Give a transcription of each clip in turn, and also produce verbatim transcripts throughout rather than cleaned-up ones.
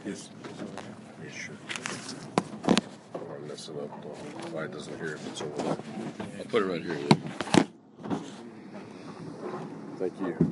Yes. Yeah, sure. I'm messing up. Why it doesn't hear if it's over there. I'll put it right here. Yeah. Thank you.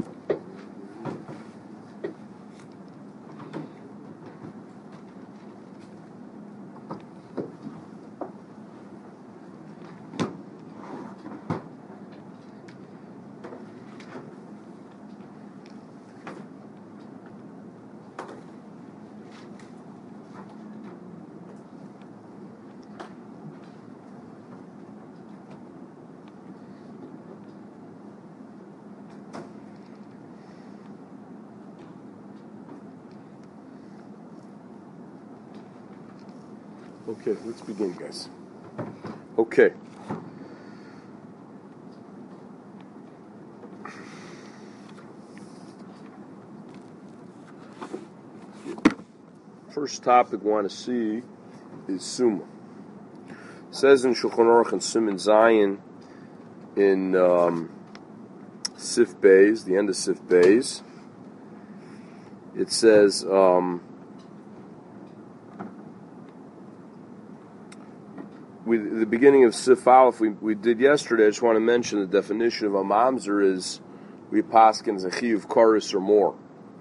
Okay, let's begin, guys. Okay. First topic we want to see is Summa. It says in Shulchan Aruch and Siman Zayin in um, Sif Beis, the end of Sif Beis, it says um, we, the beginning of Sif Aleph we, we did yesterday. I just want to mention the definition of a mamzer is we paskin as a chiyuv chorus or more.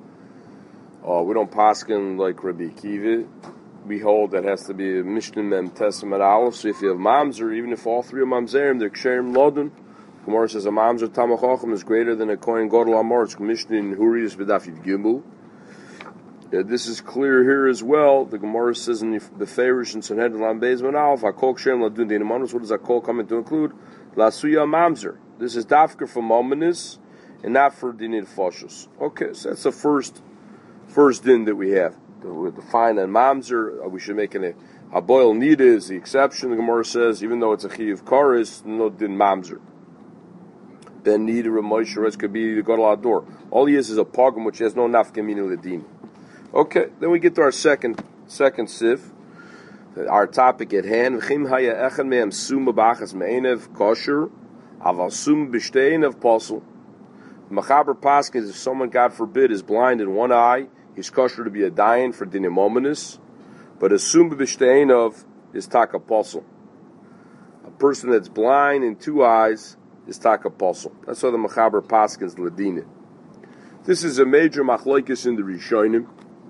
Uh, we don't paskin like Rabbi Akiva. We hold that has to be a Mishnah Mem Testament Aleph. So if you have mamzer, even if all three are mamzerim, they're ksherim lodin. Gemara says a mamzer tamach chacham is greater than a kohen gadol amor. It's Mishnah in Huriyas b'daf Gimel. Yeah, this is clear here as well. The Gemara says in the Beferish and Sanhedrin Lam Beis Ben Aleph, Hakol ksherim ladun dein amanus. What does Hakol come in to include? Lasuya mamzer. This is dafker for mominus and not for dinid foshus. Okay, so that's the first first din that we have. We define a mamzer. We should make an a boil nida is the exception. The Gemara says even though it's a chiyuv karis, no din mamzer. Ben nida Ramosha could be the gadol ador. All he is is a pogrom which has no nafkamina ledin. Okay, then we get to our second second sif. Our topic at hand. V'chim haya echan me'em suma b'achas me'enev kosher aval suma b'shtein of posel. Machaber Paskins, if someone, God forbid, is blind in one eye, he's kosher to be a dayan for dinim ominous, but a sumba b'shtein of is taka posel. A person that's blind in two eyes is taka posel. That's why the Machaber Paskins ladina. This is a major machlokes in the Rishonim.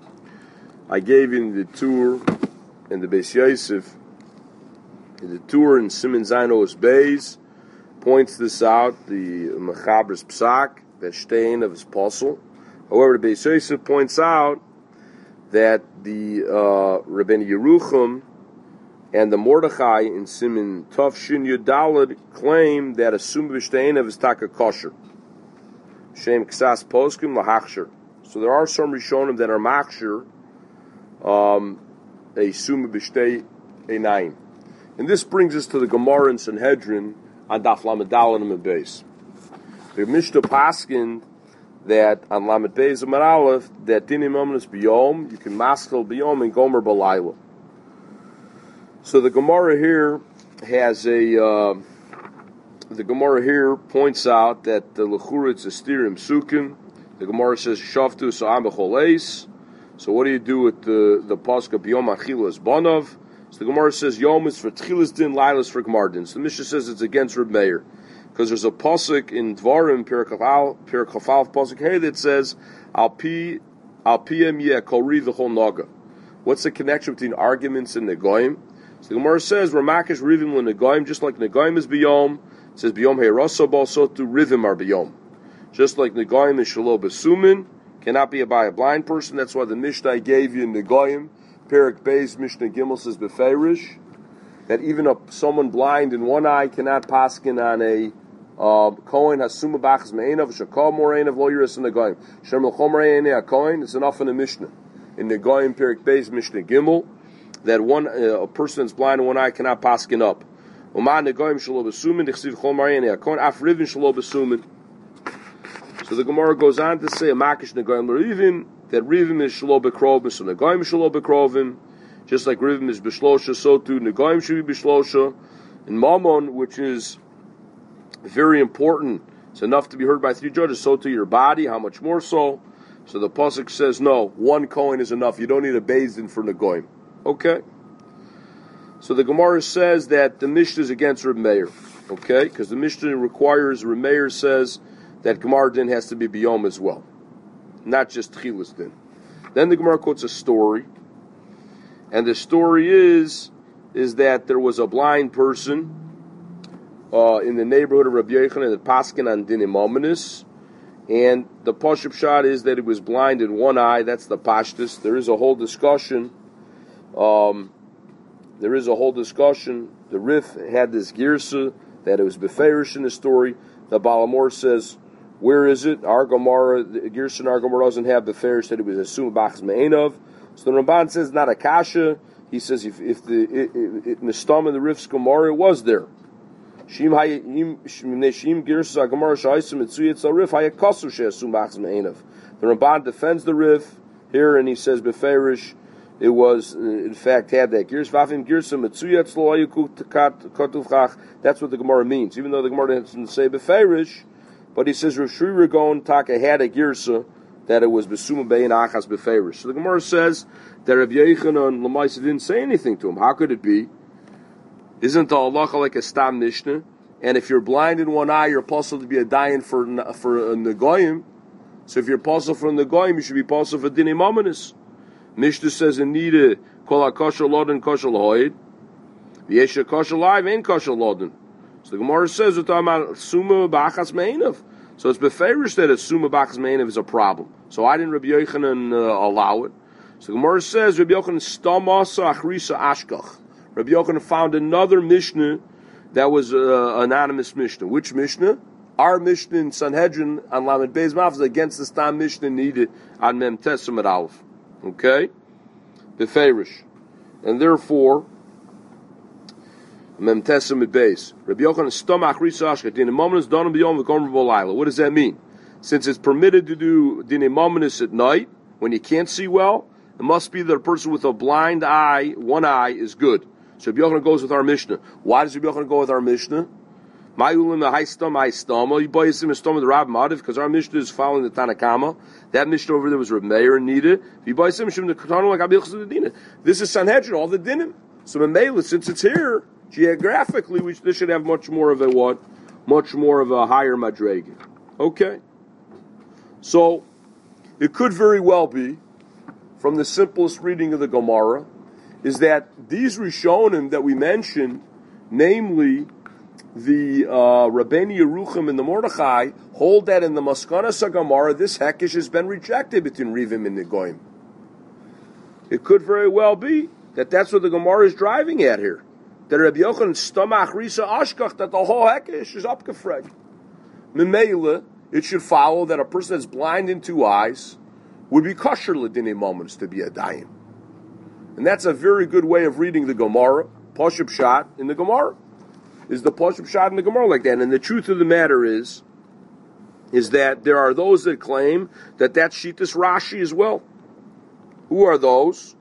I gave you the tour in the Beis Yosef. In the tour in Siman Zayin Os Beis points this out. The Machaber's Psak, the Shtein of his posel. However, the Beis Yosef points out that the uh, Rabbeinu Yerucham and the Mordechai in Siman Tov Shin Yudalad claim that a Sumba Shtein of his taka kosher. Shem Ksas Poskim Lahachsher. So there are some Rishonim that are machsher um, a Sumba B'shtei Einaim. And this brings us to the Gemara in Sanhedrin on Daf Lamed Daled and Beis. The Mishnah Paskin that on Lamed Beis and Aleph that dinim ominous biyom you can maskel biyom and gomer balayla. So the Gemara here has a uh, the Gemara here points out that the lechura it's a stirim sukin. The Gemara says shavtu sa'am b'choleis. So what do you do with the the pasuk biyom achilas banov? So the Gemara says yom is for tchilas din, lailas for gemar din. So the Mishnah says it's against Reb Meir. Because there's a pasuk in Dvarim, Perikafal, Perikafal pasuk hey that says Al pi Al piyem yeh kori v'chol naga. What's the connection between arguments and negoim? So the Gemara says Ramakish rivim l'negoim, just like negoim is biyom. It says biyom heiraso balso to rivim are biyom. Just like negoim is shalo besumin, cannot be by a blind person. That's why the Mishnah I gave you in negoim, Perik Beis Mishnah Gimel says beferish that even a someone blind in one eye cannot paskin on a Uh, Kohen hasuma bachas me'enav shakal moreinav lo yiras in the goyim. Shem l'chom re'enei ha-kohen. It's enough in the Mishnah. In the goyim Perik Beis Mishnah Gimel, that one uh, a person that's blind in one eye cannot paskin up. Uman the goyim shelo besumin dichsiv chom re'enei ha-kohen af rivin shelo besumin. So the Gemara goes on to say a makish negoyim l'rivim that rivim is shelo bekrovim, so negoyim shelo bekrovim. Just like rivim is b'shlosha, so too negoyim should be b'shlosha. In Mammon, which is very important, it's enough to be heard by three judges, so to your body, how much more so? So the pasuk says, no, one Kohen is enough. You don't need a Beis Din for Negoim. Okay? So the Gemara says that the Mishnah is against Reb Meir. Okay? Because the Mishnah requires, Reb Meir says that Gemara Din has to be Biyom as well. Not just Tchilas Din. Then the Gemara quotes a story. And the story is, is that there was a blind person uh, in the neighborhood of Rabbi Yochanan that paskin on Dinim Ominous. And the Pashup Shot is that he was blind in one eye. That's the Pashtus. There is a whole discussion. Um, there is a whole discussion. The Rif had this Girsa that it was Beferish in the story. The Balamor says, where is it? Our Gemara, the Girsa and our Gemara doesn't have Beferish, that it was assumed Bachas Me'enov. So the Ramban says not a Kasha. He says if, if the it, it, in the stom of the Rif's Gemara, it was there. Shim hayim shim Girsa Gemara shaisim etzuyetz al Rif hayakasu she'asum Bachas Me'enov. The Ramban defends the Rif here, and he says Beferish, it was, in fact, had that. That's what the Gemara means. Even though the Gemara doesn't say Beferish, but he says Rav Shri Ragon Taka had a Girsa that it was Besuma Bein Achas Beferish. So the Gemara says that Rav Yochanan Lamaisa didn't say anything to him. How could it be? Isn't the halacha like a Stam Mishnah? And if you're blind in one eye, you're possible to be a dayan for for a Negoyim. So if you're possible for a Negoyim, you should be possible for Dinim Ominous. Mishnah says in Nida, Kol HaKosher Lodin Kosher Lahoid, V'yesha Kosher Live Ain't Kosher Lodin. So the Gemara says, we're talking about Suma B'achas Me'enav. So it's Beferish that a Suma B'achas Me'enav is a problem. So I didn't Rabbi Yochanan uh, allow it. So the Gemara says, Rabbi Yochanan Stamasa Achrisa Ashkach. Rabbi Yochanan found another Mishnah that was an uh, anonymous Mishnah. Which Mishnah? Our Mishnah in Sanhedrin on Lamed Beis Mavz against the Stam Mishnah needed on Mem Tesem at Aleph. Okay? Beferish. And therefore, Mem Tesem at Beis. Rabbi Yochanan Stamach Risa Ashkat. Dinei Mominus Donam B'yom V'Komer V'Layla. What does that mean? Since it's permitted to do Dinei Mominus at night, when you can't see well, it must be that a person with a blind eye, one eye, is good. So Rabbi Yochanan goes with our Mishnah. Why does Rabbi Yochanan go with our Mishnah? My ulim the high stom, high stoma. You buy him a stom of the Rab Madiv because our Mishnah is following the Tanakama. That Mishnah over there was Reb Meir and Nida. If you buy him Shem the Katana like Abichas the Dina. This is Sanhedrin, all the dinim. So Memela, since it's here geographically, we this should have much more of a what? Much more of a higher madrega. Okay. So it could very well be, from the simplest reading of the Gemara, is that these Rishonim that we mentioned, namely the uh, Rabbeinu Yerucham and the Mordechai, hold that in the Maskanas HaGemara, this Hekesh has been rejected between Rivim and Negoim. It could very well be that that's what the Gemara is driving at here. That Rabbi Yochanan Stamach Risa Ashkach, that the whole Hekesh is upgefregt. Memela, it should follow that a person that's blind in two eyes would be kosher l'dinei moments to be a dayan. And that's a very good way of reading the Gemara. Pashup Shot in the Gemara. Is the Pashup Shot in the Gemara like that? And the truth of the matter is, is that there are those that claim that that's Shitas Rashi as well. Who are those?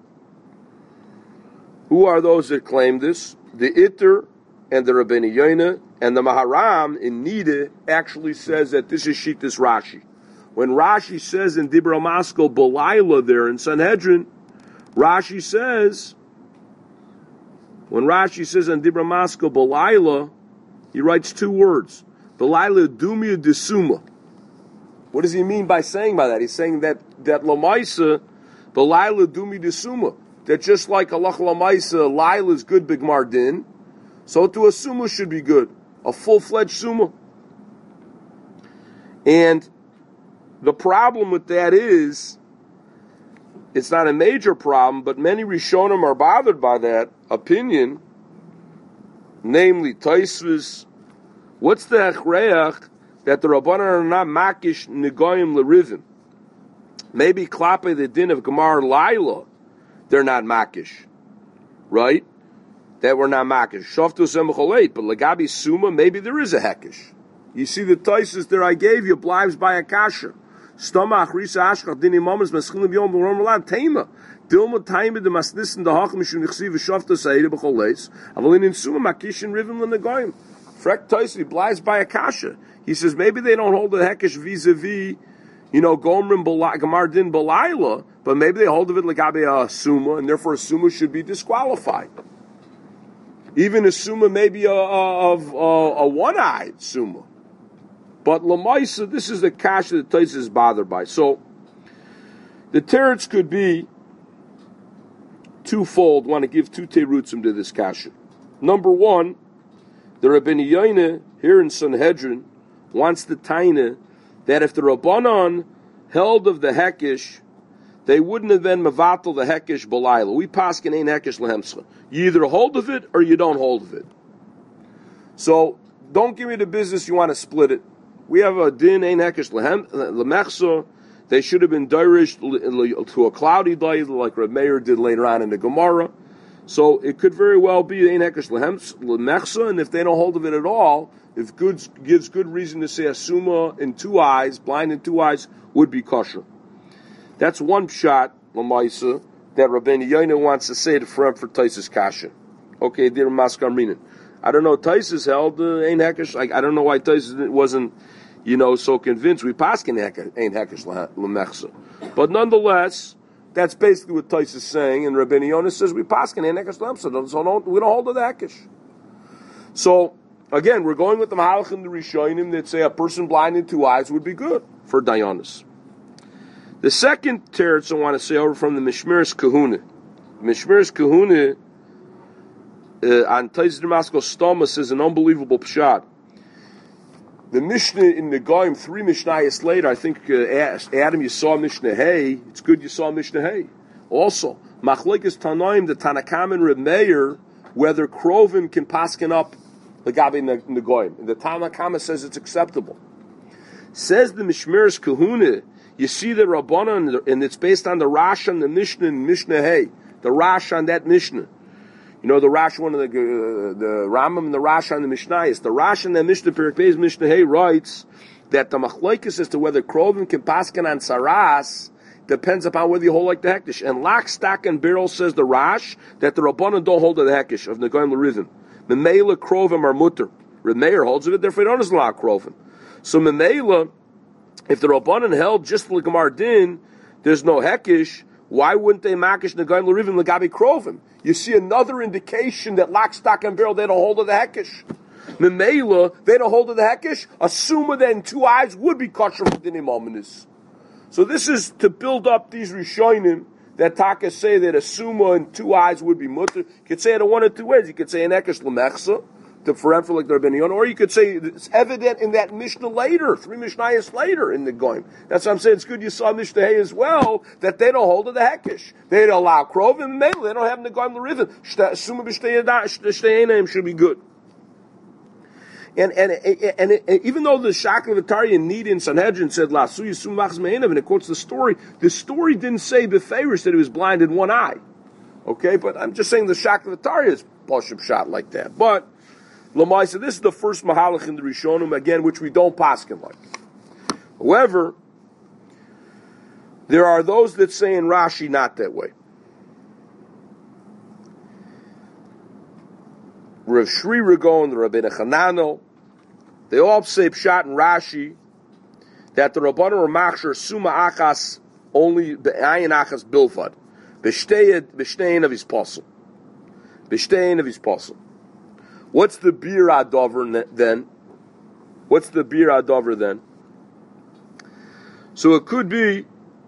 Who are those that claim this? The Itter and the Rabbeinu Yoina and the Maharam in Nida actually says that this is Shitas Rashi. When Rashi says in Dibra Maskal Belaila there in Sanhedrin, Rashi says, when Rashi says in Dibra Maskal Belaila, he writes two words. Belaila Dumia Desuma. What does he mean by saying by that? He's saying that that Lamaisa, Belaila Dumi Desuma, that just like Allah Lamaisa, Laila is good Bigmar Din, so to a Suma should be good. A full-fledged Suma. And the problem with that is, it's not a major problem, but many Rishonim are bothered by that opinion, namely Taisvis. What's the Hechreach that the Rabbanan are not makish negoyim l'rivim? Maybe klape the din of Gemar Laila, they're not makish, right? That we're not makish. Shoftu semacholeit, but legabi suma, maybe there is a hekish. You see the Taisvis there I gave you, blives by a kasher. Stomach risa ashkach dini mamas maschil b'yom b'rom l'ad teima. Dilma taima de masnissen de hachem mishum nichsi v'shofta seire b'chol leis. Avalin in suma makishin rivim l'negoyim. Frek Taisvi blives by a kasha. He says maybe they don't hold the hekesh vis-a-vis, you know, Gomrim Gamar Din Balaila, but maybe they hold of it Lagabe a Suma, and therefore a Suma should be disqualified. Even a Suma maybe a, a, a, a one-eyed Suma. But Lamaisa, this is the kasha that Tais is bothered by. So, the teretz could be twofold. Want to give two terutzim to this kasha. Number one, the Rabbeinu Yoina here in Sanhedrin wants the taina that if the Rabbanon held of the hekish, they wouldn't have been mevatel the hekish b'layla. We paskin ain't hekish lehemscha. You either hold of it or you don't hold of it. So don't give me the business you want to split it. We have a din ain't hekish lemechsa. They should have been dirish to a cloudy day like Reb Meir did later on in the Gemara. So it could very well be ain't hekish lemechsa, and if they don't hold of it at all, if good gives good reason to say a suma in two eyes, blind in two eyes, would be kosher. That's one shot, Lamaisa, that Rabbeinu Yoina wants to say to for for Taisus Kasha. Okay, dear Maskar Minin. I don't know, Taisus held uh, ain't hekish. Like, I don't know why Taisus wasn't, you know, so convinced. We paskin ain't hekish lemechsa. But nonetheless, that's basically what Taisus is saying, and Rabbeinu Yoina says we paskin ain't hekish lemechsa, so don't, we don't hold of the hekish. So, again, we're going with the Mahalach and the Rishonim that say a person blind in two eyes would be good for Dayanis. The second teretz I want to say over from the Mishmeres Kahuna. Mishmeres Kahuna uh, on Taiz Damascus Stoma says an unbelievable pshat. The Mishnah in the Goyim, three Mishnayos later, I think uh, Adam, you saw Mishnah Hay. It's good you saw Mishnah Hay. Also, Machlekes Tanoim, the Tanakam and Reb Meir, whether Krovim can paskin up the Gabi in the Goyim. And the Tanakama says it's acceptable. Says the Mishmeres Kahuna, you see the Rabbanan, and it's based on the Rash and the Mishnah and Mishnah Hay. The Rash on that Mishnah. You know, the Rash, one of the, uh, the Rambam and the Rash on the Mishnah is. The Rash on the Mishnah, Perek Beis Mishnah Hay writes that the Machlokes as to whether Krovim can paskin on Saras depends upon whether you hold like the Hektish. And Lock, Stock, and Barrel says the Rash that the Rabbanan don't hold to the Hekish of Negoim L'Rivim. Memela Krovim are mutter. Reb Meir holds of it, therefore he don't allow Krovim. So Memela, if the Rabbanan held just the Gemar Din, there's no Hekish, why wouldn't they makish Negoim L'Rivim L'Gabi Krovim? You see another indication that Lock, Stock, and Barrel, they don't hold of the Hekish. Memela, they don't hold of the Hekish, assuming that in two eyes would be kosher for Dinim Ominous. So this is to build up these Rishonim that Taka say that a suma in two eyes would be mutter. You could say it in one or two ways. You could say an ekesh l'mechsa, to for like the Rabbeinu Yoina, or you could say it's evident in that Mishnah later, three Mishnayos later in the Goyim. That's what I'm saying. It's good you saw Mishnah Hay as well, that they don't hold of the Hekish. They don't allow Krov, and mainly they don't have the Goyim l'rivim. Suma b'shtei should be good. And and and, and, and even though the Shakla V'Tarya need in Sanhedrin said La Suya Sum Machs Me'enav, and it quotes the story, the story didn't say Beferish that he was blind in one eye. Okay, but I'm just saying the Shakla V'Tarya is Poshub shot like that. But Lamai said this is the first Mahalach in the Rishonim, again, which we don't paskin like. However, there are those that say in Rashi not that way. Rav Shri Ragon, the Rabbeinu Chananel, they all say Pshat and Rashi that the Rabbanan are machshir suma achas only be'ayin achas bilfad b'shtein of his posel b'shtein of his posel. What's the bir adover then? What's the bir adover then? So it could be,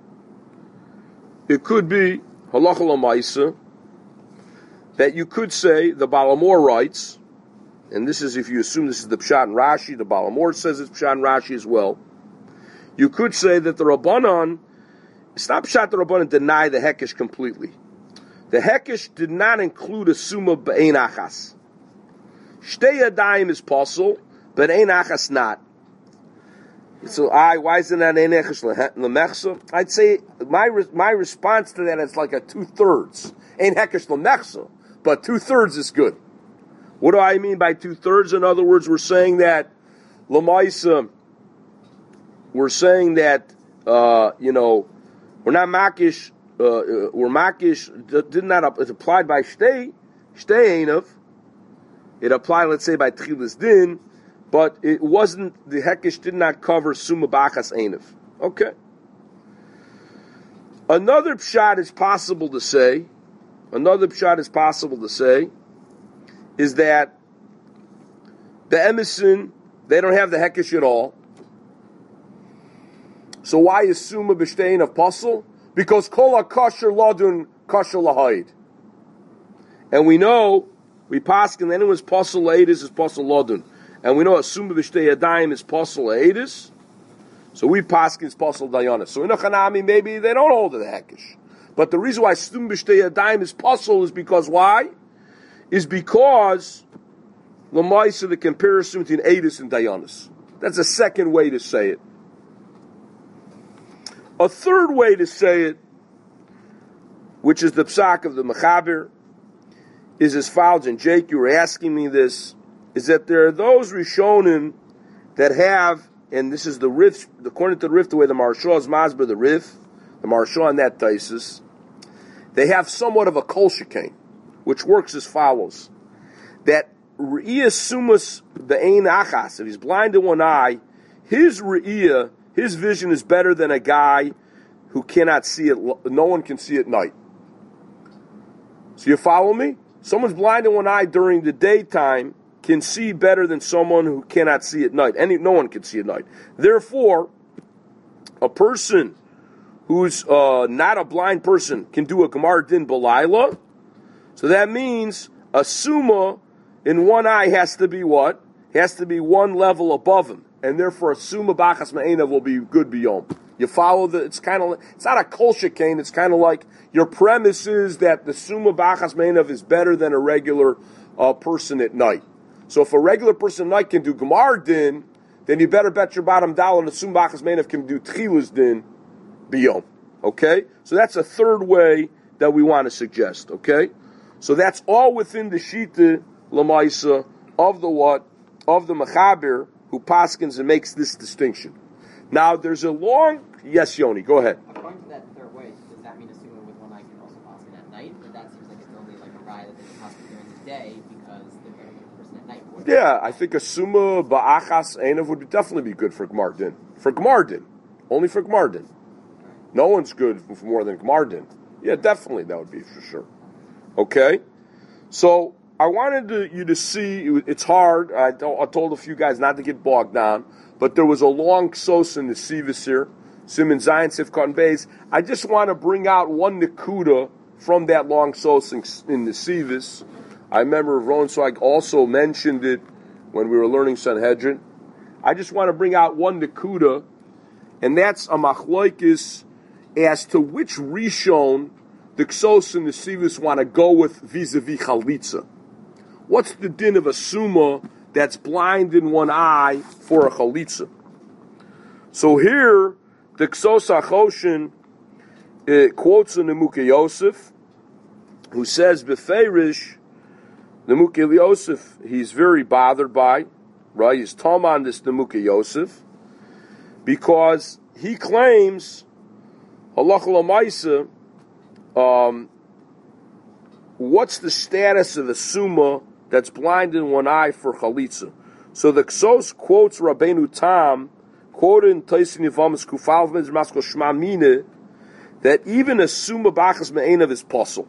it could be halacha l'maisa that you could say the Balamor writes, and this is if you assume this is the Pshat and Rashi, the Balamor says it's Pshat and Rashi as well. You could say that the Rabbanan, it's not Pshat the Rabbanan deny the Hekish completely. The Hekish did not include a Suma B'ein Achas. Shtei Yadayim is possible, but Ein Achas not. So, I why isn't that Ein Achas L'mechsa? I'd say my my response to that is like a two thirds. Ein Hekish L'mechsa, but two thirds is good. What do I mean by two thirds? In other words, we're saying that L'maisa, we're saying that uh, you know we're not makish. Uh, we're makish. Did not. It's applied by Shtei Shtei Einav. It applied, let's say, by Tchilas Din, but it wasn't, the Hekish did not cover Suma Bachas Einav. Okay. Another pshat is possible to say, another pshat is possible to say, is that the emesin, they don't have the hekesh at all. So why is suma b'shtein of puzzle? Because kol ha-kosher ladun kosher lahayid. And we know, we paskin, then it was puzzle laedis is puzzle ladun. And we know a suma b'shtei yadayim is puzzle laedis. So we paskin is puzzle dayanis. So in a chanami, maybe they don't hold to the hekesh. But the reason why suma b'shtei yadayim is puzzle is because why? Is because Lamaisa, the comparison between Eidus and Dayanis. That's a second way to say it. A third way to say it, which is the psak of the Mechaber, is as follows, and Jake, you were asking me this, is that there are those Rishonim that have, and this is the Rif, according to the Rif, the way the Maharsha is Masber, the Rif, the Maharsha on that thesis, they have somewhat of a kol shekain, which works as follows, that Re'iyah sumas the ein achas, if he's blind in one eye, his re'iyah, his vision is better than a guy who cannot see it, no one can see at night. So you follow me? Someone's blind in one eye during the daytime can see better than someone who cannot see at night. Any, no one can see at night. Therefore, a person who's uh, not a blind person can do a Gemar Din Balayla. So that means a suma in one eye has to be what? Has to be one level above him. And therefore a suma bachas ma'enav will be good beyond. You follow the, it's kind of, it's not a kol shekain, it's kind of like your premise is that the suma bachas ma'enav is better than a regular uh, person at night. So if a regular person at night can do Gemar Din, then you better bet your bottom dollar the suma bachas ma'enav can do Tchilas Din beyond. Okay? So that's a third way that we want to suggest. Okay? So that's all within the Shita Lamaisa of the what? Of the Mechaber who paskins and makes this distinction. Now there's a long, yes Yoni, go ahead. According to that third way, does that mean a suma with one eye can also paskin at night? But that seems like it's only like a ride that they can paskin during the day because they're better than a person at night. Or Yeah, I think a suma ba'achas einav would definitely be good for Gemar Din. For Gemar Din. Only for Gemar Din. No one's good for more than Gemar Din. Yeah, definitely that would be for sure. Okay? So, I wanted to, you to see, it's hard, I, I told a few guys not to get bogged down, but there was a long ksos in the Sivis here, Simon Zion, Sifkot and Beis. I just want to bring out one Nakuda from that long ksos in, in the Sivis. I remember Ron Swag also mentioned it when we were learning Sanhedrin. I just want to bring out one Nakuda, and that's a machloikis as to which Rishon the ksos in the Sivis want to go with vis-a-vis chalitza. What's the din of a suma that's blind in one eye for a chalitza? So here, the Ksos HaChoshen uh, quotes a Nemuke Yosef, who says, Beferish, Nemuke Yosef, he's very bothered by, right? He's tom on this Nemuke Yosef, because he claims, Halacha L'maisa, um, what's the status of a suma that's blind in one eye for chalitza? So the Ksos quotes Rabbeinu Tam, quoted in Taisin Yivamis Kufal Masko Shma Mine, that even a suma bachas me'enav is possible.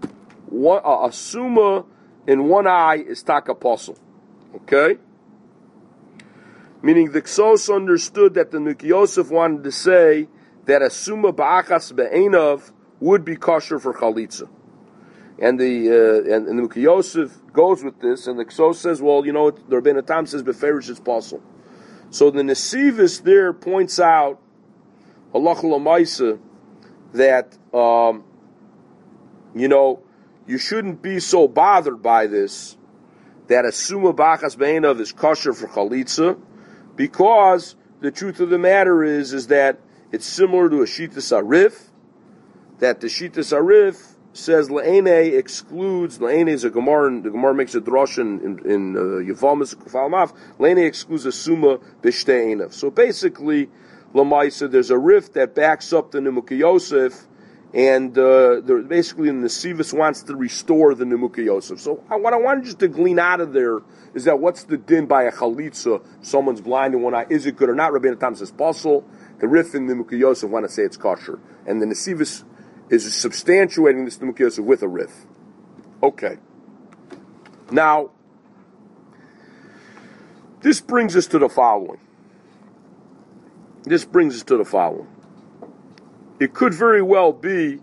A suma in one eye is taka possible. Okay? Meaning the Ksos understood that the Nuk Yosef wanted to say that a suma bachas me'enav would be kosher for chalitza. And the uh, and, and the Nuk Yosef goes with this, and the Ksos says, well, you know, the Rabbeinu Tam says beferish is possible. So the Nesivis there points out halacha l'maisa that um, you know you shouldn't be so bothered by this that a suma bachas be'enav is kosher for chalitza, because the truth of the matter is is that it's similar to a shitas arif, that the shitas arif says Le'ene excludes, Le'ene is a Gemara, and the Gemara makes a drosh in, in uh, Yevamis, Kufalmaf, Le'ene excludes a Suma B'shtei Einav. So basically, Lamaisa, there's a rift that backs up the Nemuke Yosef, and uh, basically the Nesivis wants to restore the Nemuke Yosef. So what I wanted just to glean out of there is that what's the din by a chalitza? Someone's blind in one eye, is it good or not? Rabbeinu Tam says, Pasul. The Rif and the Nimukei Yosef want to say it's kosher. And the Nesivus is substantiating this Nimukei Yosef with a Rif. Okay. Now, this brings us to the following. This brings us to the following. It could very well be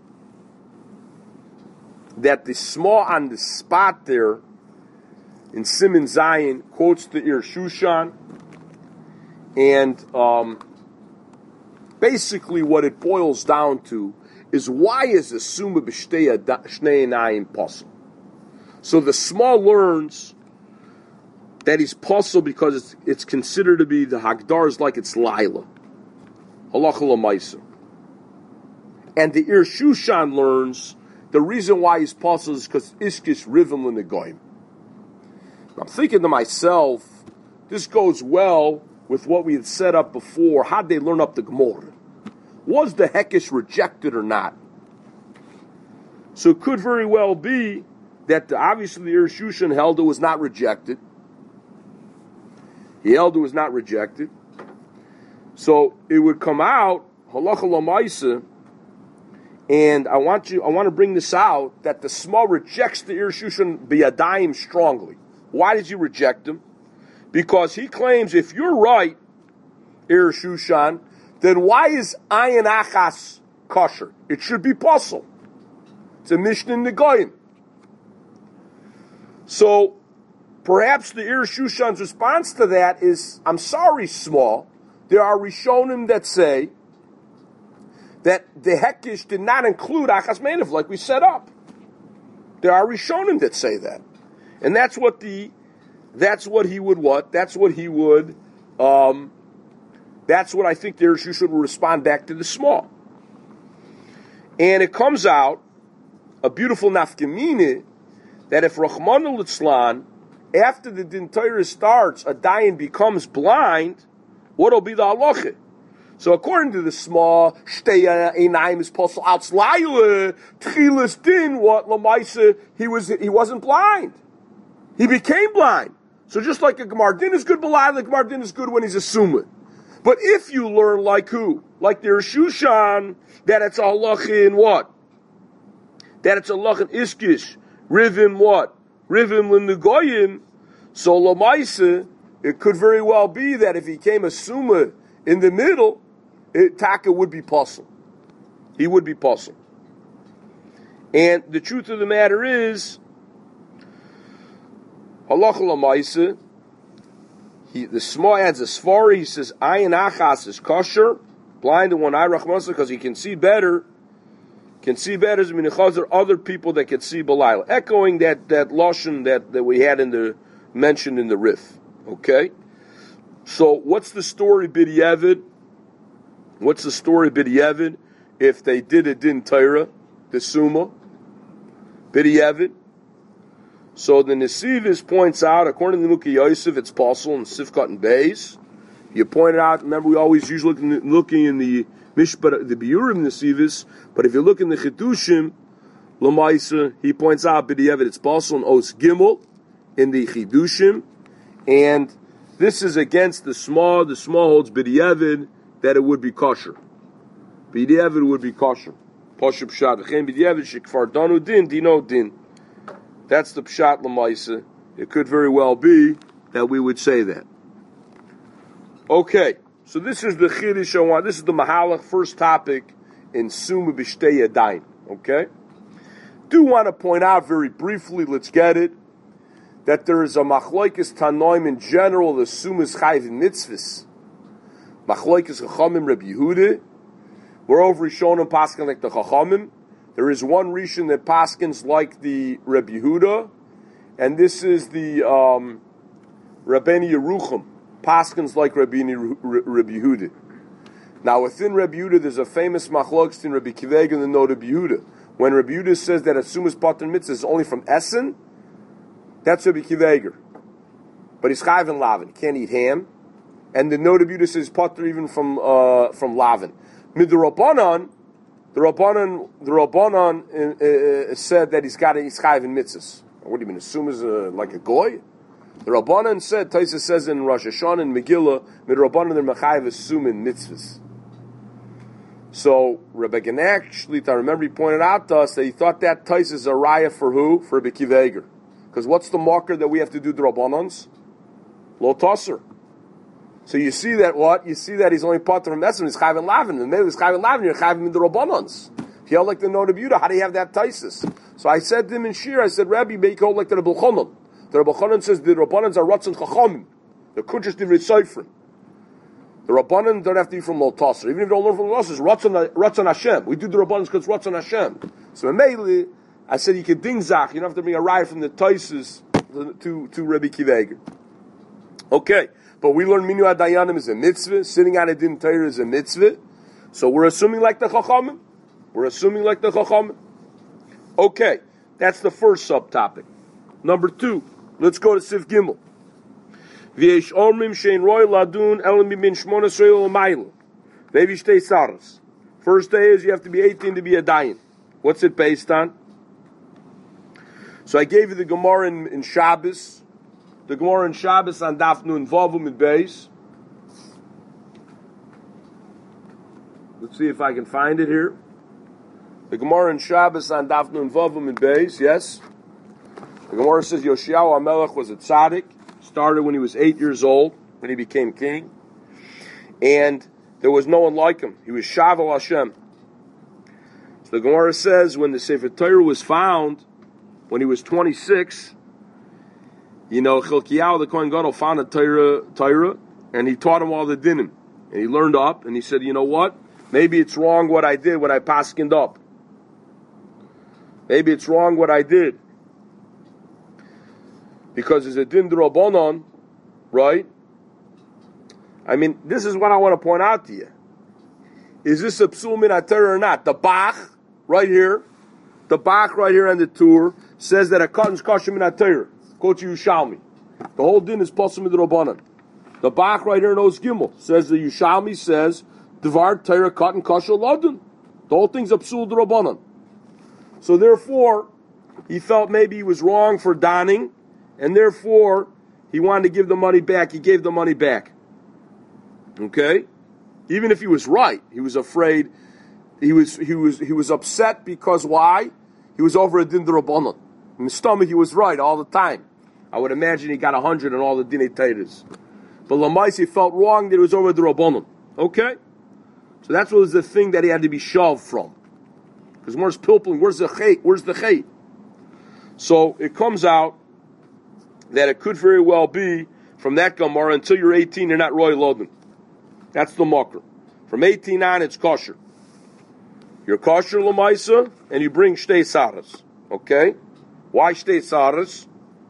that the small on the spot there in Siman Zion quotes the Ir Shushan, and um, basically what it boils down to is why is the Suma B'Shnei Einayim possible? So the small learns that he's possible because it's, it's considered to be the Hagdar is like it's Laila. Halacha L'maisa. And the Ir Shushan learns the reason why he's possible is because Iskish Rivim L'Negoyim. I'm thinking to myself, this goes well with what we had set up before. How'd they learn up the Gemara? Was the Hekesh rejected or not? So it could very well be that the, obviously the Ir Shushan held it was not rejected. He held it was not rejected. So it would come out, halacha l'maisa, and I want you, I want to bring this out, that the Sma rejects the Ir Shushan biyadayim strongly. Why did you reject him? Because he claims if you're right, Ir Shushan, then why is ayin achas kosher? It should be possible. It's a Mishnah in the Goyim. So perhaps the Ir Shushan's response to that is, I'm sorry, small. There are Rishonim that say that the Hekish did not include Achas Meinav, like we set up. There are Rishonim that say that. And that's what the, that's what he would what? That's what he would, um, that's what I think the Ir Shushan would respond back to the small. And it comes out, a beautiful nafkamine, that if Rachmana Litzlan, after the Din Torah starts, a dayan becomes blind, what'll be the halacha? So according to the small, Shtei Einayim is possible outslayla, Tchilas Din, what Lamaisa, he was he wasn't blind. He became blind. So just like a Gemar Din is good B'layla, the Gemar Din is good when he's a Sumah. But if you learn like who? Like the Shushan, that it's a halacha in what? That it's a halacha in Iskish, Rivim what? Rivim l'Negoyim. So Lamaisa, it could very well be that if he came a Sumah in the middle, it, Taka would be possible. He would be possible. And the truth of the matter is, halacha l'maisa, he the Sma adds a svar. He says ayin achas is kosher, blind in one eye rachmasa, because he can see better. Can see better as minachaz are other people that can see Belial, echoing that that lashon that, that we had in the mentioned in the Rif. Okay, so what's the story b'diavad? What's the story b'diavad? If they did a din Torah, the Summa b'diavad. So the Nesivus points out, according to the Nimukei Yosef, it's possible in Sifkat and Beis. You pointed out, remember we always usually look looking in the Mishpat, the Biurim Nesivus, but if you look in the Chidushim, Lamaisa, he points out, b'diavad, it's possible in Os Gimel, in the Chidushim, and this is against the small, the small holds b'diavad, that it would be kosher. B'diavad would be kosher. Pashup Pshat, v'chein b'diavad, shekfar danu din, dino din. That's the Pshat L'maisa. It could very well be that we would say that. Okay, so this is the Chiddush I want. This is the Mahalach, first topic in Summa B'Shtei Yadayim. Okay? Do want to point out very briefly, let's get it, that there is a Machlokes Tanoim in general, the Summa is Chayv Mitzvahs. Machlokes Chachamim Reb Yehuda. We're over Rishonim Paskin like the Chachamim. There is one Rishon that paskins like the Reb Yehuda, and this is the um, Rabbeinu Yerucham, paskins like Rabbeinu Reb Yehuda. Now within Reb Yehuda, there's a famous machlokes in Rabbi Kiveg and the no Reb Yehuda. When Reb Yehuda says that Asumas Pater Mitzvah is only from Essen, that's Rabbi Kiveger. But he's chayv in Lavin, he can't eat ham. And the no Reb Yehuda says Pater even from uh, from Lavin. Midrabanan, The Rabbanan, the Rabbanan uh, uh, said that he's got a chayv in mitzvahs. What do you mean? Assume is a, like a goy? The Rabbanan said, Taisa says in Rosh Hashanah and Megillah, mid Rabbanan they're mechayiv assume in mitzvahs. So Rebbe Genak Shlita, I remember he pointed out to us that he thought that tais is a raya for who? For Rebbe Kiva Eger. Because what's the marker that we have to do the Rabbanans? Lo Tosser. So you see that what? You see that he's only part from Esrim. He's Chayv and Lavin. And maybe he's Chayv and Lavin, you're Chayv in the Rabbanans. If you held like the Noda Buda, how do you have that taisis? So I said to him in Shir, I said, Rabbi, make hold like the Rebbe Chonon. The Rebbe Chonon says the Rabbanans are Ratzon Chachamim. They're Kudjas Divrei Seifrim. The Rabbanan don't have to be from Lo Tosser. Even if you don't learn from Lo Tosser, it's Ratzon Hashem. We do the Rabbanans because it's Ratzon Hashem. So immediately, I said you can ding zach. You don't have to bring a raya from the taisis to, to Rebbe Kiva Eger. Okay. But we learn Minu Adayanim is a mitzvah. Sitting on a din Torah is a mitzvah. So we're assuming like the Chachamim. We're assuming like the Chachamim. Okay, that's the first subtopic. Number two, let's go to Sif Gimel. V'yesh omrim shein roy ladun elam bin shmona sreil l'maylu. Maybe shtei saras. First day is you have to be eighteen to be a dayan. What's it based on? So I gave you the Gemara in, in Shabbos. The Gemara in Shabbos on Daf Nun Vav Amud Beis. Let's see if I can find it here. The Gemara in Shabbos on Daf Nun Vav Amud Beis, yes. The Gemara says Yoshiyahu HaMelech was a tzaddik. Started when he was eight years old, when he became king. And there was no one like him. He was Shavel Hashem. So the Gemara says when the Sefer Torah was found, when he was twenty-six, you know, Chilkiyahu, the Kohen Gadol, found a Torah, Torah, and he taught him all the dinim. And he learned up, and he said, you know what? Maybe it's wrong what I did when I paskined up. Maybe it's wrong what I did. Because there's a din d'Rabbanan, right? I mean, this is what I want to point out to you. Is this a psul min HaTorah or not? The Bach, right here, the Bach right here on the tour, says that a cotton's kosher min HaTorah. Go to Yushalmi. The whole din is pasul min d'Rabbanan. The Bach right here in Oz Gimel says the Yushalmi says, Dvar Torah cotton kosher ladun. The whole thing's a psul d'Rabbanan. So therefore, he felt maybe he was wrong for donning, and therefore, he wanted to give the money back. He gave the money back. Okay? Even if he was right, he was afraid. He was he was he was upset because why? He was over a din d'Rabbanan. In his stomach, he was right all the time. I would imagine he got a hundred on all the dinei teiras. But Lamais, he felt wrong that it was over the Rabbanan. Okay? So that's what was the thing that he had to be shoved from. Because where's pilpling? Where's the chait? Where's the chait? So it comes out that it could very well be from that Gemara until you're eighteen, you're not Roy Loden. That's the mucker. From eighteen on, it's kosher. You're kosher Lamaisa, and you bring shtei saras. Okay? Why shtei saras?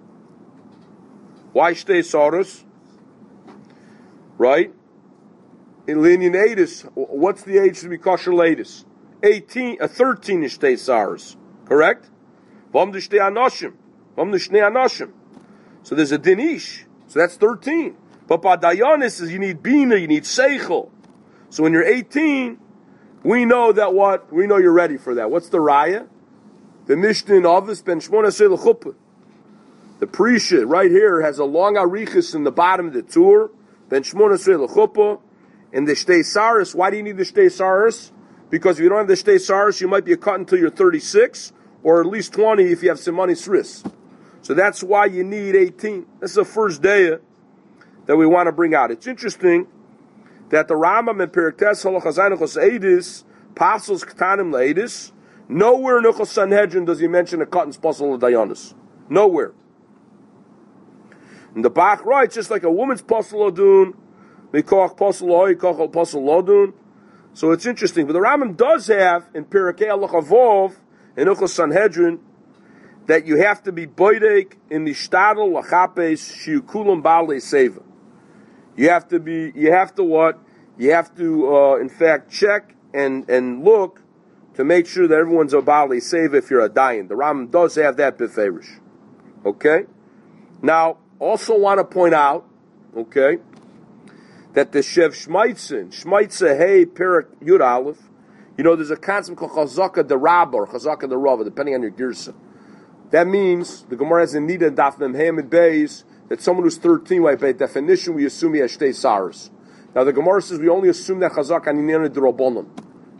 Why shtei saras? Right? In Linyan Adis, what's the age to be kosher latest? eighteen, a thirteen is shtei saras. Correct? Vam de shtei anoshim. Vam de shnei anoshim. So there's a dinish. So that's thirteen. But by Dayanis is you need bina, you need seichel. So when you're eighteen, we know that what? We know you're ready for that. What's the raya? The Mishnah in Avos ben Shmona Sei L'chuppah. The Prisha right here has a long arichis in the bottom of the tour. Ben Shmona Sei L'chuppah. And the Shtei Saris. Why do you need the Shtei Saris? Because if you don't have the Shtei Saris, you might be a cut until you're thirty-six, or at least twenty if you have some money sris. So that's why you need eighteen. That's the first day that we want to bring out. It's interesting that the Rambam in Periktes Halacha Zayin Chos Eidis, Pasels Ktanim Leidis, nowhere in Chos Sanhedrin does he mention a cotton's pasel l'dayanis. Nowhere. And the Bach writes, just like a woman's pasel l'adun, mikoch pasel lo'i, koch pasel l'adun. So it's interesting. But the Rambam does have in Perikei Halacha Vov, in Chos Sanhedrin, that you have to be boidek in the shtadel lachapes shiukulam baalei seva. You have to be, you have to what? You have to, uh, in fact, check and, and look to make sure that everyone's a baalei seva if you're a dayan. The Rambam does have that beferish. Okay? Now, also want to point out, okay, that the Shev Shmaitzin, Shmaitza Hey Perak Yud Aleph, you know, there's a concept called Chazaka de Rabba or Chazaka de Rava, depending on your girsa. That means the Gemara has a nida daf mem hamid beis that someone who's thirteen, by definition, we assume he has shtei saras. Now the Gemara says we only assume that chazak an inyan d'Rabbanan.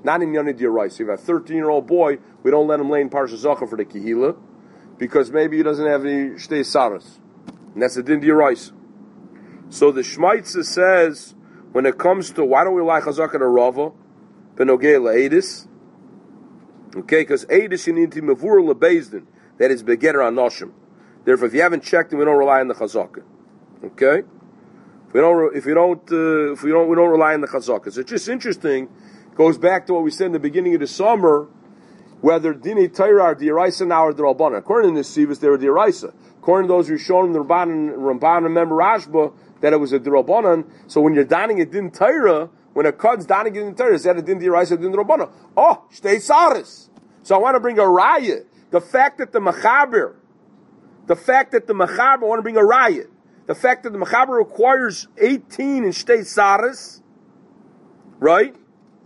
Not in Yonid Yeraisa. If you have a thirteen-year-old boy, we don't let him lay in Parsha Zachar for the Kehila, because maybe he doesn't have any Shtei Saras. And that's the Din Yeraisa. So the Shmaitza says, when it comes to, why don't we lie Chazaka to Rava, Benogei La'edis? Okay, because Edis you need to Mavur Lebezdin, that is Begetter on Noshim. Therefore, if you haven't checked him, we don't rely on the Chazaka. Okay? If we don't, if we don't, uh, if we don't, we don't rely on the Chazaka. So it's just interesting. Goes back to what we said in the beginning of the summer, whether Dini Torah are D'Oraisa now or D'Rabbanan. According to the Sivas, they were D'Oraisa. According to those who shown the Ramban, Ramban remember Rashba, that it was a D'Rabbanan. So when you're donning a Din Torah, when a Kad's donning a Din Torah, is that a Din D'Oraisa, Din D'Rabbanan? Oh, Shtei Saris. So I want to bring a Raya. The fact that the Mechaber, the fact that the Mechaber, I want to bring a Raya. The fact that the Mechaber requires eighteen in Shtei Saris, right?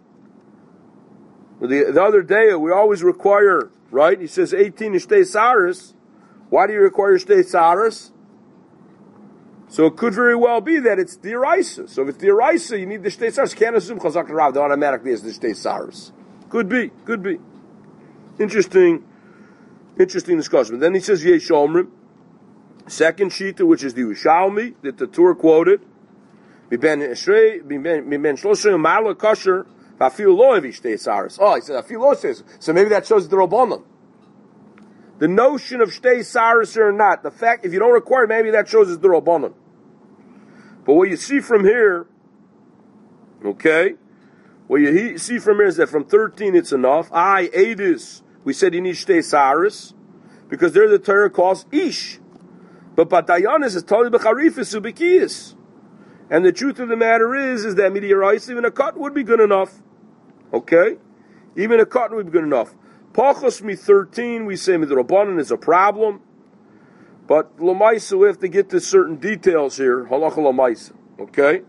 The, the other day, we always require, right? He says eighteen is Shtei Saris. Why do you require Shtei Saris? So it could very well be that it's D'Oraisa. So if it's D'Oraisa, you need the Shtei Saris. Can't assume Chazak Rav that automatically is the Shtei Saris. Could be, could be. Interesting, interesting discussion. But then he says Yesh Omrim. Second Shita, which is the Ushalmi, that the Torah quoted. Miben Eshrei, Miben Shloshay U'Marla Kosher. Oh, he said, I feel low says. So maybe that shows the Rabbanon. The notion of Shtei Saris or not, the fact, if you don't require it, maybe that shows it's the Rabbanon. But what you see from here, okay, what you he, see from here is that from thirteen it's enough. I, Adis, we said you need Shtei Saris, because there the Torah calls Ish. But Batayanis is totally Becharifis Ubikiyas. And the truth of the matter is, is that Midiyarais, even a cotton would be good enough. Okay? Even a cotton would be good enough. Pachos mi thirteen, we say Midrabanan is a problem. But Lamaisa, we have to get to certain details here. Halacha Lamaisa. Okay?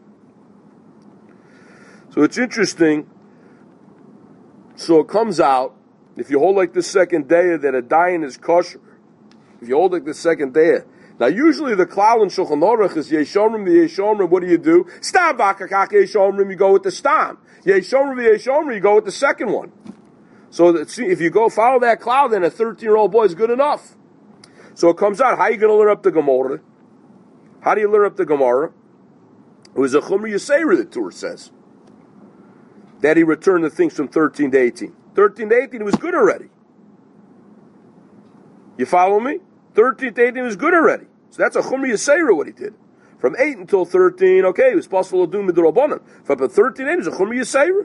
So it's interesting. So it comes out, if you hold like the second day that a dayan is kosher, if you hold like the second day, now usually the klal in Shulchan Aruch is Yeshomrim, the Yeshomrim, what do you do? Stam bakakak Yeshomrim, you go with the stam. Yeshomrim, the Yeshomrim, you go with the second one. So that, see, if you go follow that klal, then a thirteen-year-old boy is good enough. So it comes out, how are you going to learn up the Gemara? How do you learn up the Gemara? It was a Chumri Yisera, the Torah says, that he returned the things from thirteen to eighteen. thirteen to eighteen, he was good already. You follow me? thirteen to eighteen was good already. So that's a Chumri Yisera what he did. From eight until thirteen, okay, it was possible to do Midrabanan. From thirteen to eight, it was a Chumri Yisera.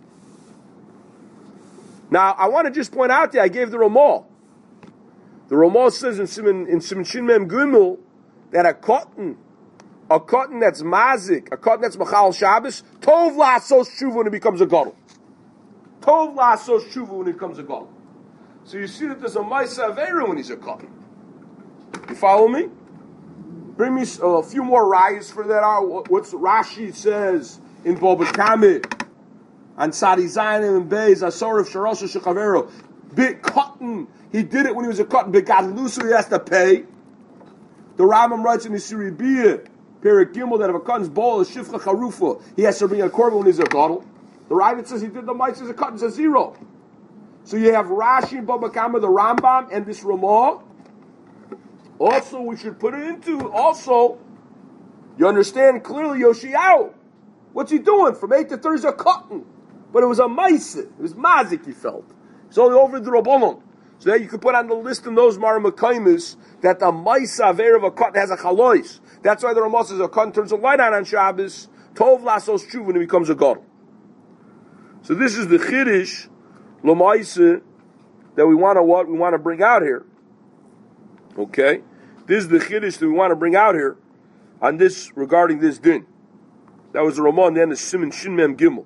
Now, I want to just point out to you, I gave the Ramah. The Ramah says in Siman in Siman Shin Mem Gimel that a cotton, a cotton that's mazik, a cotton that's Machal Shabbos, Tov Lasos Shuvu when it becomes a Gadol. Tov Lasos Shuvu when it becomes a Gadol. So you see that there's a Maisa Avera when he's a cotton. You follow me? Bring me a few more rayas for that. What's Rashi says in Baba Kameh on Sadi Zayin and Beis Asor of Sharosha Shechavero. Big cotton. He did it when he was a cotton. Big Gadlusu he has to pay. The Rambam writes in the Siribiyah, Perik Gimel, that if a cotton's bowl is Shifcha Charufa, he has to bring a korban when he's a gadol. The Ravid says he did the mice as a cotton, it's a zero. So you have Rashi and Baba Kameh, the Rambam, and this Ramah. Also, we should put it into, also, you understand clearly Yoshiyahu. What's he doing? From eight to thirty is a cotton. But it was a maise. It was mazik, he felt. It's only over the Rabbanon. So that you could put on the list in those Maramakaimos that the maise aver of a cotton has a chalois. That's why the Ramah says a cotton turns a light on on Shabbos. Tov lasos shuv when it becomes a gadol. So this is the chiddush l'maise that we want to what we want to bring out here. Okay, this is the chiddush that we want to bring out here on this regarding this din. That was the Ramah, and then the Siman Shin Mem Gimel.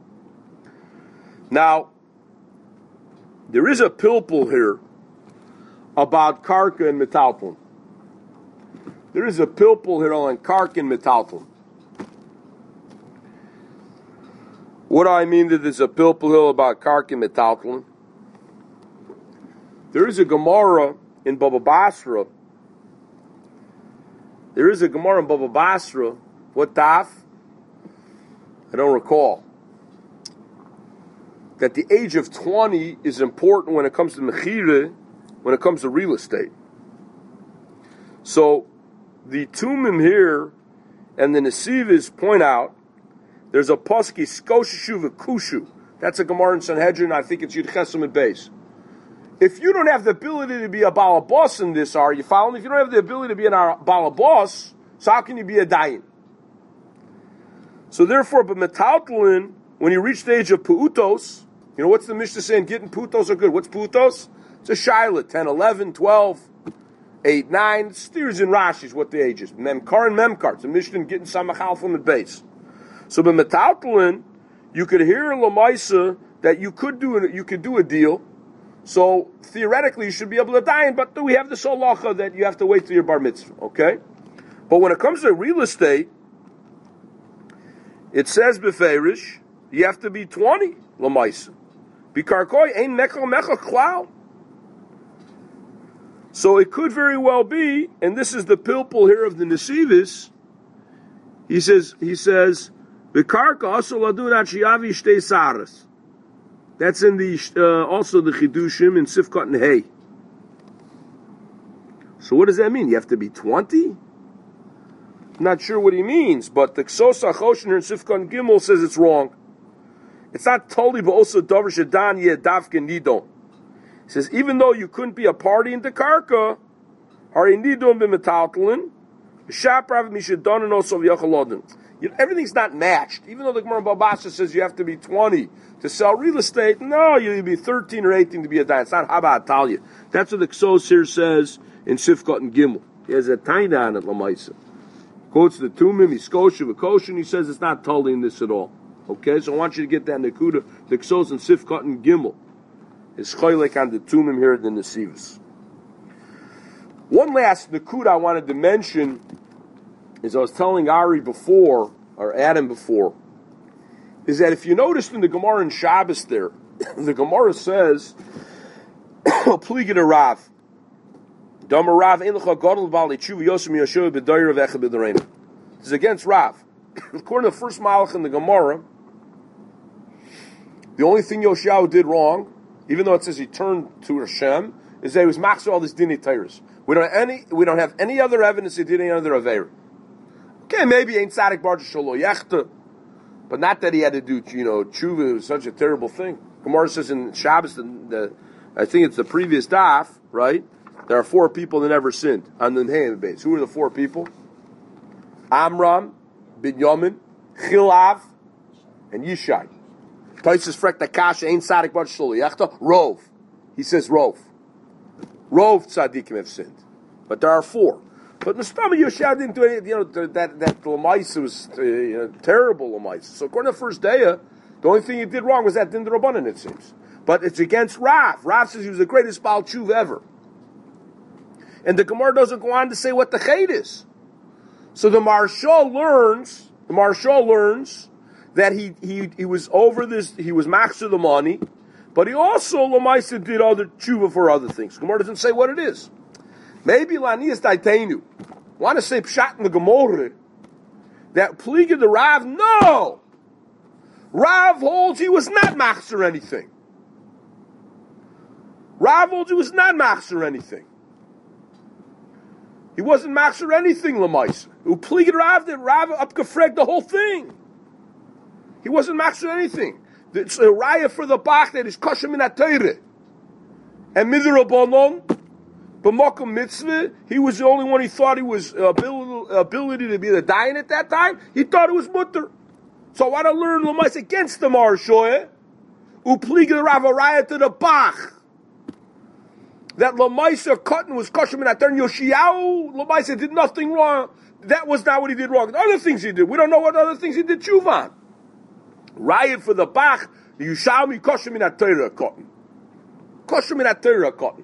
Now, there is a pilpul here about karka and metalton. There is a pilpul here on karka and metalton. What do I mean that there's a pilpul here about karka and metalton? There is a Gemara in Baba Basra. There is a Gemara in Baba Basra. What daf? I don't recall. that the age of twenty is important when it comes to mechira, when it comes to real estate. So the Tumim here and the Nesivas point out there's a Paski Skoshishu Kushu. That's a Gemara in Sanhedrin. I think it's Yud Chesam and Beis. If you don't have the ability to be a balabos in this, are you following? If you don't have the ability to be an balabos, so how can you be a dayan? So therefore, but metaltalin, when you reach the age of pu'utos, you know what's the Mishnah saying? Getting pu'utos are good. What's pu'utos? It's a shaila, ten, eleven, twelve, eight, nine. Steers in Rashi is what the age is. Memkar and memkar. It's a Mishnah getting samachal from the base. So but metaltalin, you could hear in Lamaisa that you could do you could do a deal. So theoretically, you should be able to die, but we have this halacha that you have to wait till your bar mitzvah, okay? But when it comes to real estate, it says beferish you have to be twenty lamaisa. Bikarkoi ein mechal mechal klal. So it could very well be, and this is the pilpul here of the Nesivis. He says he says bikarka also ladun achiyavi shtei saras. That's in the uh, also the Chidushim in Sifkat and Hay. So what does that mean? You have to be twenty? I'm not sure what he means, but the Ksos HaChoshener in Sifkat and Gimel says it's wrong. It's not totally, but also Dover Shadan Yedavke Nidon. He says even though you couldn't be a party in the Karka, Hari Nidon b'metaltalin, Shaprav Mishadon and also V'yachalodin. Everything's not matched. Even though the Gemara Babasha says you have to be twenty to sell real estate, no, you need to be thirteen or eighteen to be a dayan. It's not Haba Atalia. That's what the Ksos here says in Sifkat and Gimel. He has a taina on it, Lamaisa. Quotes the Tumim, Iskosha, Vakosha, and he says it's not totally in this at all. Okay, so I want you to get that Nakuda, the Ksos and Sifkat and Gimel. It's choylek on the Tumim here at the Nesivas. One last Nakuda I wanted to mention is I was telling Ari before, or Adam before, is that if you noticed in the Gemara in Shabbos there, the Gemara says, Pligid Rav, Damar Rav, Ein Lecha Gadol Bali Tshuva Yosem Yeshua B'Doyer of Echa B'Doreinu. This is against Rav. According to the first Malach in the Gemara, the only thing Yoshiyahu did wrong, even though it says he turned to Hashem, is that he was machzor all this dinei Torahs. We don't have any. We don't have any other evidence he did any other aveira. Okay, maybe ain't tzadik bar shelo yechta, but not that he had to do, you know, tshuva. It was such a terrible thing. Gemara says in Shabbos, the, the I think it's the previous daf, right? There are four people that never sinned on the Nehemiah base. Who are the four people? Amram, Binyamin, Chilav, and Yishai. Taisus frek the kasha ain't tzadik bar shelo yechta. Rov, he says Rov. Rov tzaddikim have sinned, but there are four. But Nastama Yoshia didn't do anything. You know that that Lamaisa was uh, you know, terrible Lamaisa. So according to the first day, the only thing he did wrong was that din d'Rabbanan, it seems. But it's against Rav. Rav says he was the greatest Baal Tshuva ever, and the Gemara doesn't go on to say what the chait is. So the Marshal learns. The Marshal learns that he he he was over this. He was machzor the money. But he also, Lamaisa, did other tshuva for other things. Gemara doesn't say what it is. Maybe Lanias Daitenu. Want to say pshat in the Gemara that Pliga the Rav? No! Rav holds he was not machzor anything. Rav holds he was not machzor anything. He wasn't machzor anything, Lamaisa. Pliga the Rav did Rav upgefreg the whole thing. He wasn't machzor anything. It's a raya for the Bach that is kosher min ha-Torah. And midrabanon, b'makom mitzvah, he was the only one he thought he was uh, ability, ability to be the dayan at that time. He thought it was mutter. So I want to learn Lamais against the Marshoye, upliga the Rav raya to the Bach. That Lamaisa cotton was kosher min ha-Torah. Yoshiyahu, Lamaisa did nothing wrong. That was not what he did wrong. The other things he did, we don't know what other things he did tshuva. Riot for the Bach, the Yushalmi kosher min ha-Torah cotton. Kosher min ha-Torah cotton.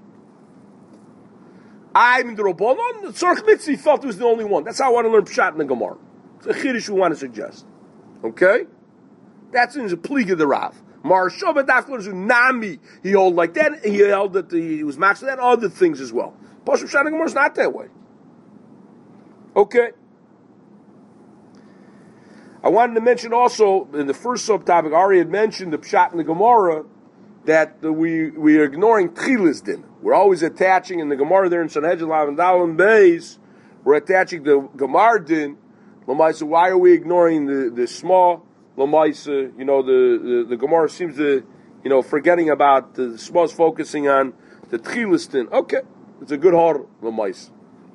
I'm in the Rabbanon, the Tzorch Mitzi felt he was the only one. That's how I want to learn Pshat in the Gemara. It's a chiddush we want to suggest. Okay? That's in the Pliga the Rav. Marshal B'dafler Zunami, he held like that, he held that he was max that, other things as well. Pashup Pshat in the Gemara is not that way. Okay? I wanted to mention also, in the first subtopic, Ari had mentioned the Pshat in the Gemara, that the, we, we are ignoring Tchilas Din. We're always attaching, in the Gemara there in Sanhedrin Lav and Dalam Beis, we're attaching the Gemara Din. Lamaisa, why are we ignoring the, the small Lamaisa? You know, the, the, the Gemara seems to, you know, forgetting about the small, focusing on the Tchilas Din. Okay, it's a good hor Lamaisa.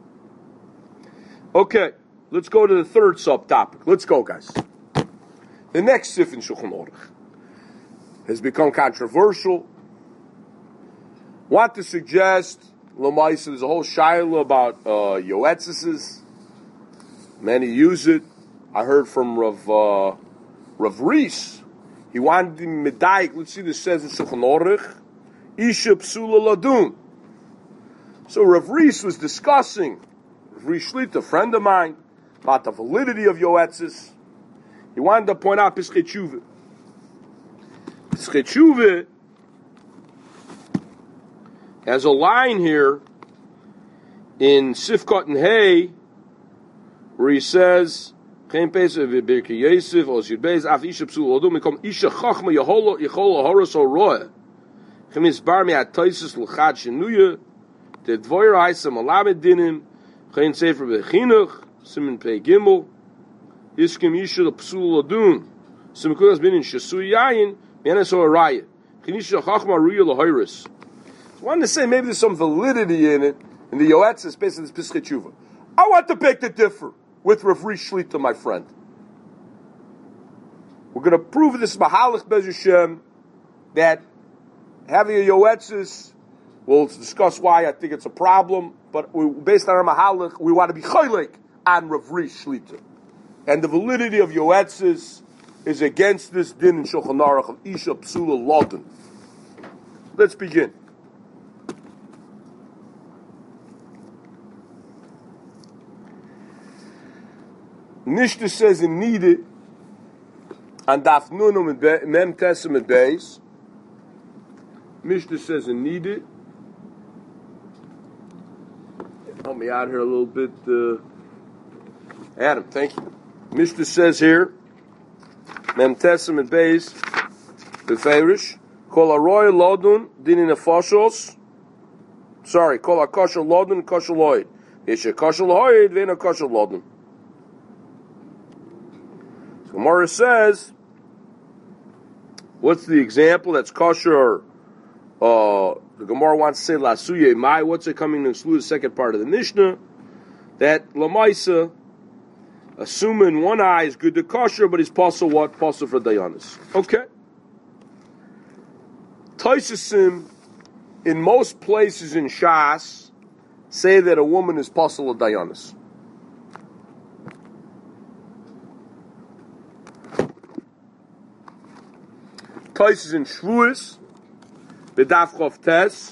Okay, let's go to the third subtopic. Let's go, guys. The next sif in Shulchan Aruch has become controversial. Want to suggest, Lamaisa, there's a whole shiloh about uh, yoetzises. Many use it. I heard from Rav uh, Rav Reis. He wanted to medayik. Let's see this says in Shulchan Aruch. Isha psula ladun. So Rav Reis was discussing, Rav Reis Shlita, a friend of mine, about the validity of yoetzis. He wanted to point out Pischei Tshuva. Pischei Tshuva has a line here in Sifkot and Hay where he says, "Kein pesach v'birkei Yosef or Yudbeis af isha psul odum mikom isha chachma yehol yehol horos o roeh chemis bar mi ataysis l'chad shenuya the dvoyer haisa malamed dinim kein sefer bechinuch simin pei gimel iskim isha psul odum simikudas binin shesui yayin menes o araya chenisha chachma ruya l'hoiris." I wanted to say maybe there's some validity in it in the yoetzis based on this Pischei Tshuva. I want to beg to differ with Rav Reis Shlita, my friend. We're going to prove this Mahalach Bez Hashem that having a yoetzis, we'll discuss why I think it's a problem, but we, based on our Mahalach, we want to be chaylik on Rav Reis Shlita. And the validity of yoetzis is against this din in Shulchan Aruch of Isha Psula Lodin. Let's begin. Mishnah says in Nidit, and Daf Nunum and Mem Tesem and Beis. Mishnah says in Nidit. Help me out here a little bit, uh, Adam. Thank you. Mishnah says here, Mem Tesem and Beis, Beferish, Kol Aroy Lodun Dinin Afoshos. Sorry, Kol Akosher Lodun Kosher Loid. Isha Kosher Loid Vena Kosher Lodun. Gemara says, what's the example that's kosher? Uh, the Gemara wants to say lasuye mai. What's it coming to exclude the second part of the Mishnah? That lamaisa, assuming one eye is good to kosher, but he's possible what? Possible for dayanis. Okay. Taisasim, in most places in Shas, say that a woman is possible of dayanis. Taisus in Shvuas, the Daf Chof Tes,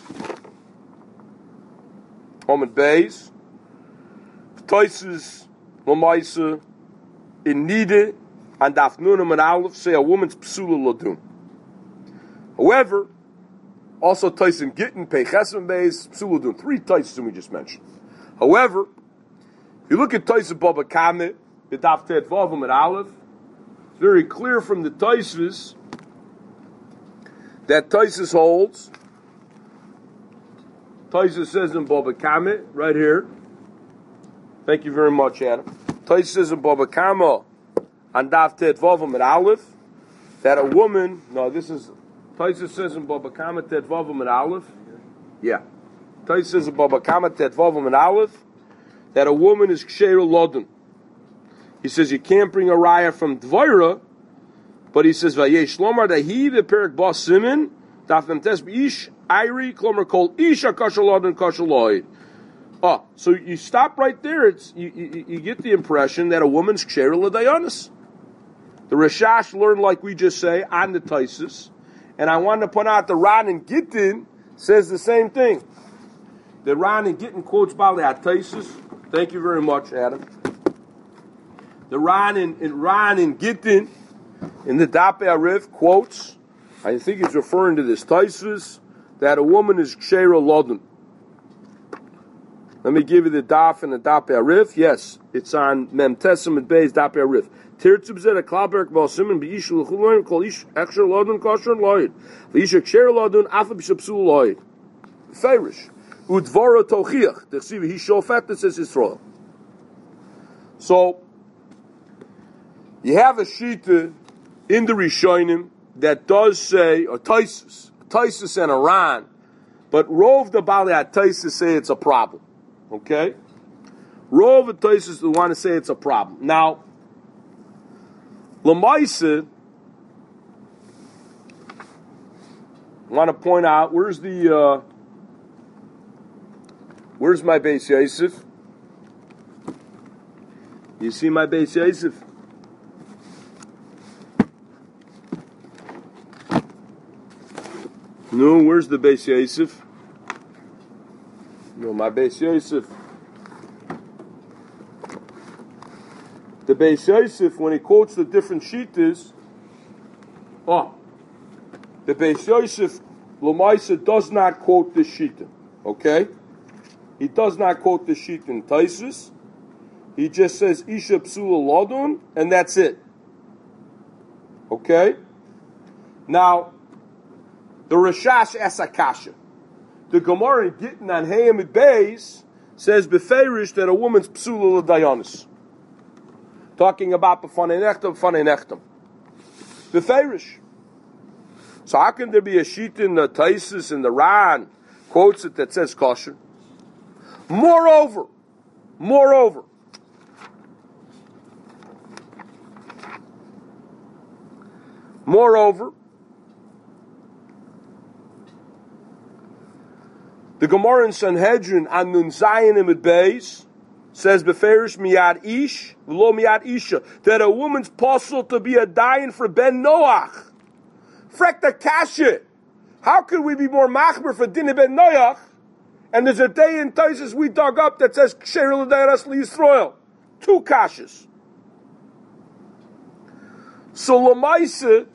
Omid Beis, Taisus Lamaisa in Nide, and Daf Nunam and Aleph say a woman's Psula Ladun. However, also Taisus in Gittin, Peiches and Beis, Psula Ladun. Three Taisus we just mentioned. However, if you look at Taisus Baba Kamet, the Daf Tet Vavim and Aleph, it's very clear from the Taisus that Taisus holds. Taisus says in Baba Kamet, right here. Thank you very much, Adam. Taisus says in Baba Kamet, and Daf Tet Vavim and Aleph, that a woman, no, this is, Taisus says in Baba Kamet Tet Vavim and Aleph, yeah. Taisus says in Baba Kamet Tet Vavim and Aleph, that a woman is Ksheira Lodin. He says you can't bring a raya from Dvoira, but he says, "Vayesh lomar dahi beperik bas simin daf memtes beish iri klomer kol isha kashalod and kashaloid." Oh, so you stop right there. It's you, you, you get the impression that a woman's ksheira l'dayanis. The Rashash learned, like we just say, on the Taisus, and I wanted to point out the Ran and Gittin says the same thing. The Ran and Gittin quotes Baalei Taisus. Thank you very much, Adam. The Ran and, and Ran and Gittin in the Dapei Arif quotes, I think he's referring to this Taisus, that a woman is Ksheira Lodin. Let me give you the Daf and the Dapei Arif. Yes, it's on Mem Tesem and Beis Dapei Arif. Tirtzu b'zeh klal bal simen b'ish l'chuloin kol ish ekshar lodun kosher loyd. V'ish ekshar lodun afa b'shapsul loyd. Feirish. Udvara tochiach. T'chsiv he shofet that says Yisrael. So, you have a shita in the Rishonim that does say, or Taisus, Taisus and Iran, but Rov the Bali Taisus say it's a problem. Okay? Rov and Taisus want to say it's a problem. Now, Lamaisa, I want to point out, where's the, uh, where's my Beis Yosef? You see my Beis Yosef? No, where's the Beis Yosef? No, my Beis Yosef. The Beis Yosef, when he quotes the different shittas, oh, the Beis Yosef, Lamaisa does not quote this shita. Okay? He does not quote the shita in Taisus. He just says Isha Psula Lodun, and that's it. Okay? Now, the Rashash Esakasha. The Gemara in Gittin on Hayamid Beis says Beferish that a woman's Psula L'Dayonis. Talking about B'fanei Nechtam, B'fanei Nechtam. Beferish. So how can there be a sheet in the Taisus and the Ran quotes it that says kosher? Moreover, moreover, Moreover, the Gemara in Sanhedrin on Nun Zayin Imid Beis says Beferish miyad ish v'lo miyad isha, that a woman's possible to be a dayan for ben Noach. Frek the kasha. How could we be more machmer for din ben Noach? And there's a day in Taisus we dug up that says ksher l'dayaras liYisrael. Two kashas. So Lamaisa,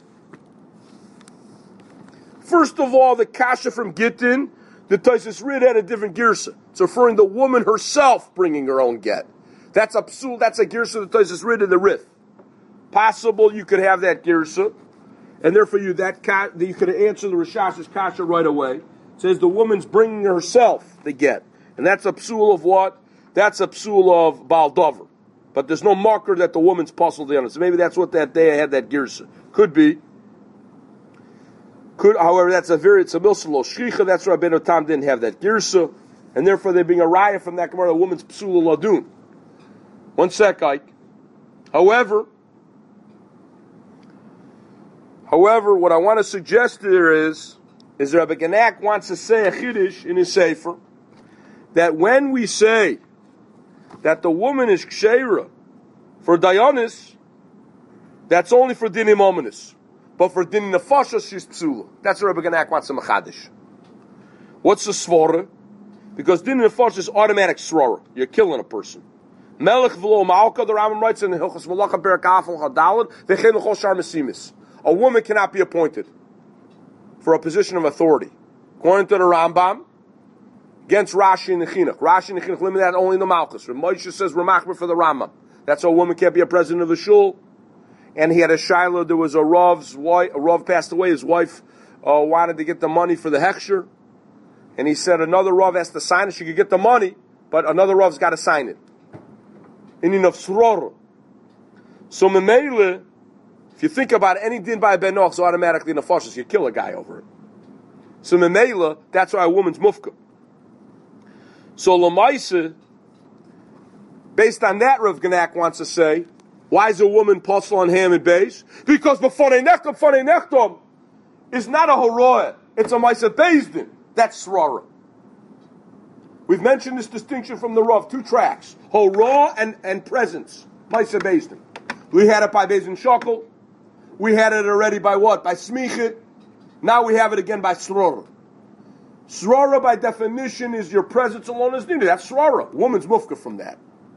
first of all, the kasha from Gittin, the Taisus Rid had a different girsa. It's referring to the woman herself bringing her own get. That's a psul, that's a girsa the Taisus Rid in the Rith. Possible you could have that girsa, and therefore you that ka, you could answer the Rishash's kasha right away. It says the woman's bringing herself the get, and that's a psul of what? That's a psul of Baal Dover. But there's no marker that the woman's puzzled in it. So maybe that's what that day I had that girsa. Could be. Could, however, that's a very, it's a milsalo shricha. That's why Rabbeinu Tam didn't have that girsa, and therefore there being a raya from that Gemara, the woman's psula ladun. One sec, Ike. However, however, what I want to suggest there is, is Rabbi Genak wants to say a chiddush in his sefer that when we say that the woman is ksheira for dayanis, that's only for dinim ominous. But for din nefashos, she's psula. That's what Rabbi Genak wants to machadish. What's the svara? Because din nefashos is automatic svara. You're killing a person. Melech v'lo ma'alka, the Rambam writes in the Hilchos Malacha Perek Afal Hadalad, v'chein l'chol shar mesimis. A woman cannot be appointed for a position of authority. According to the Rambam, against Rashi and the Chinuch. Rashi and the Chinuch limit that only in the Malchus. Moshe says Ramachmer for the Rambam. That's why a woman can't be a president of a shul. And he had a shiloh, there was a Rav's wife, a Rav passed away, his wife uh, wanted to get the money for the Hechsher. And he said another Rav has to sign it, she could get the money, but another Rav's got to sign it. In of Srora. So Memele, if you think about it, any din by a Ben Noach is automatically nefashos, you kill a guy over it. So Memele, that's why a woman's mufka. So Lamaisa, based on that, Rav Genak wants to say, why is a woman posel on Hamid Beis? Because b'fanei nechtam, b'fanei nechtam is not a horoah. It's a Maisa Bezdin. That's Srara. We've mentioned this distinction from the Rav, two tracks. Horoah and, and presence. Maisa Bezdin. We had it by Bezdin Shakel. We had it already by what? By Smichit. Now we have it again by Srara. Srara by definition is your presence alone is needed. That's Srara. Woman's mufka from that.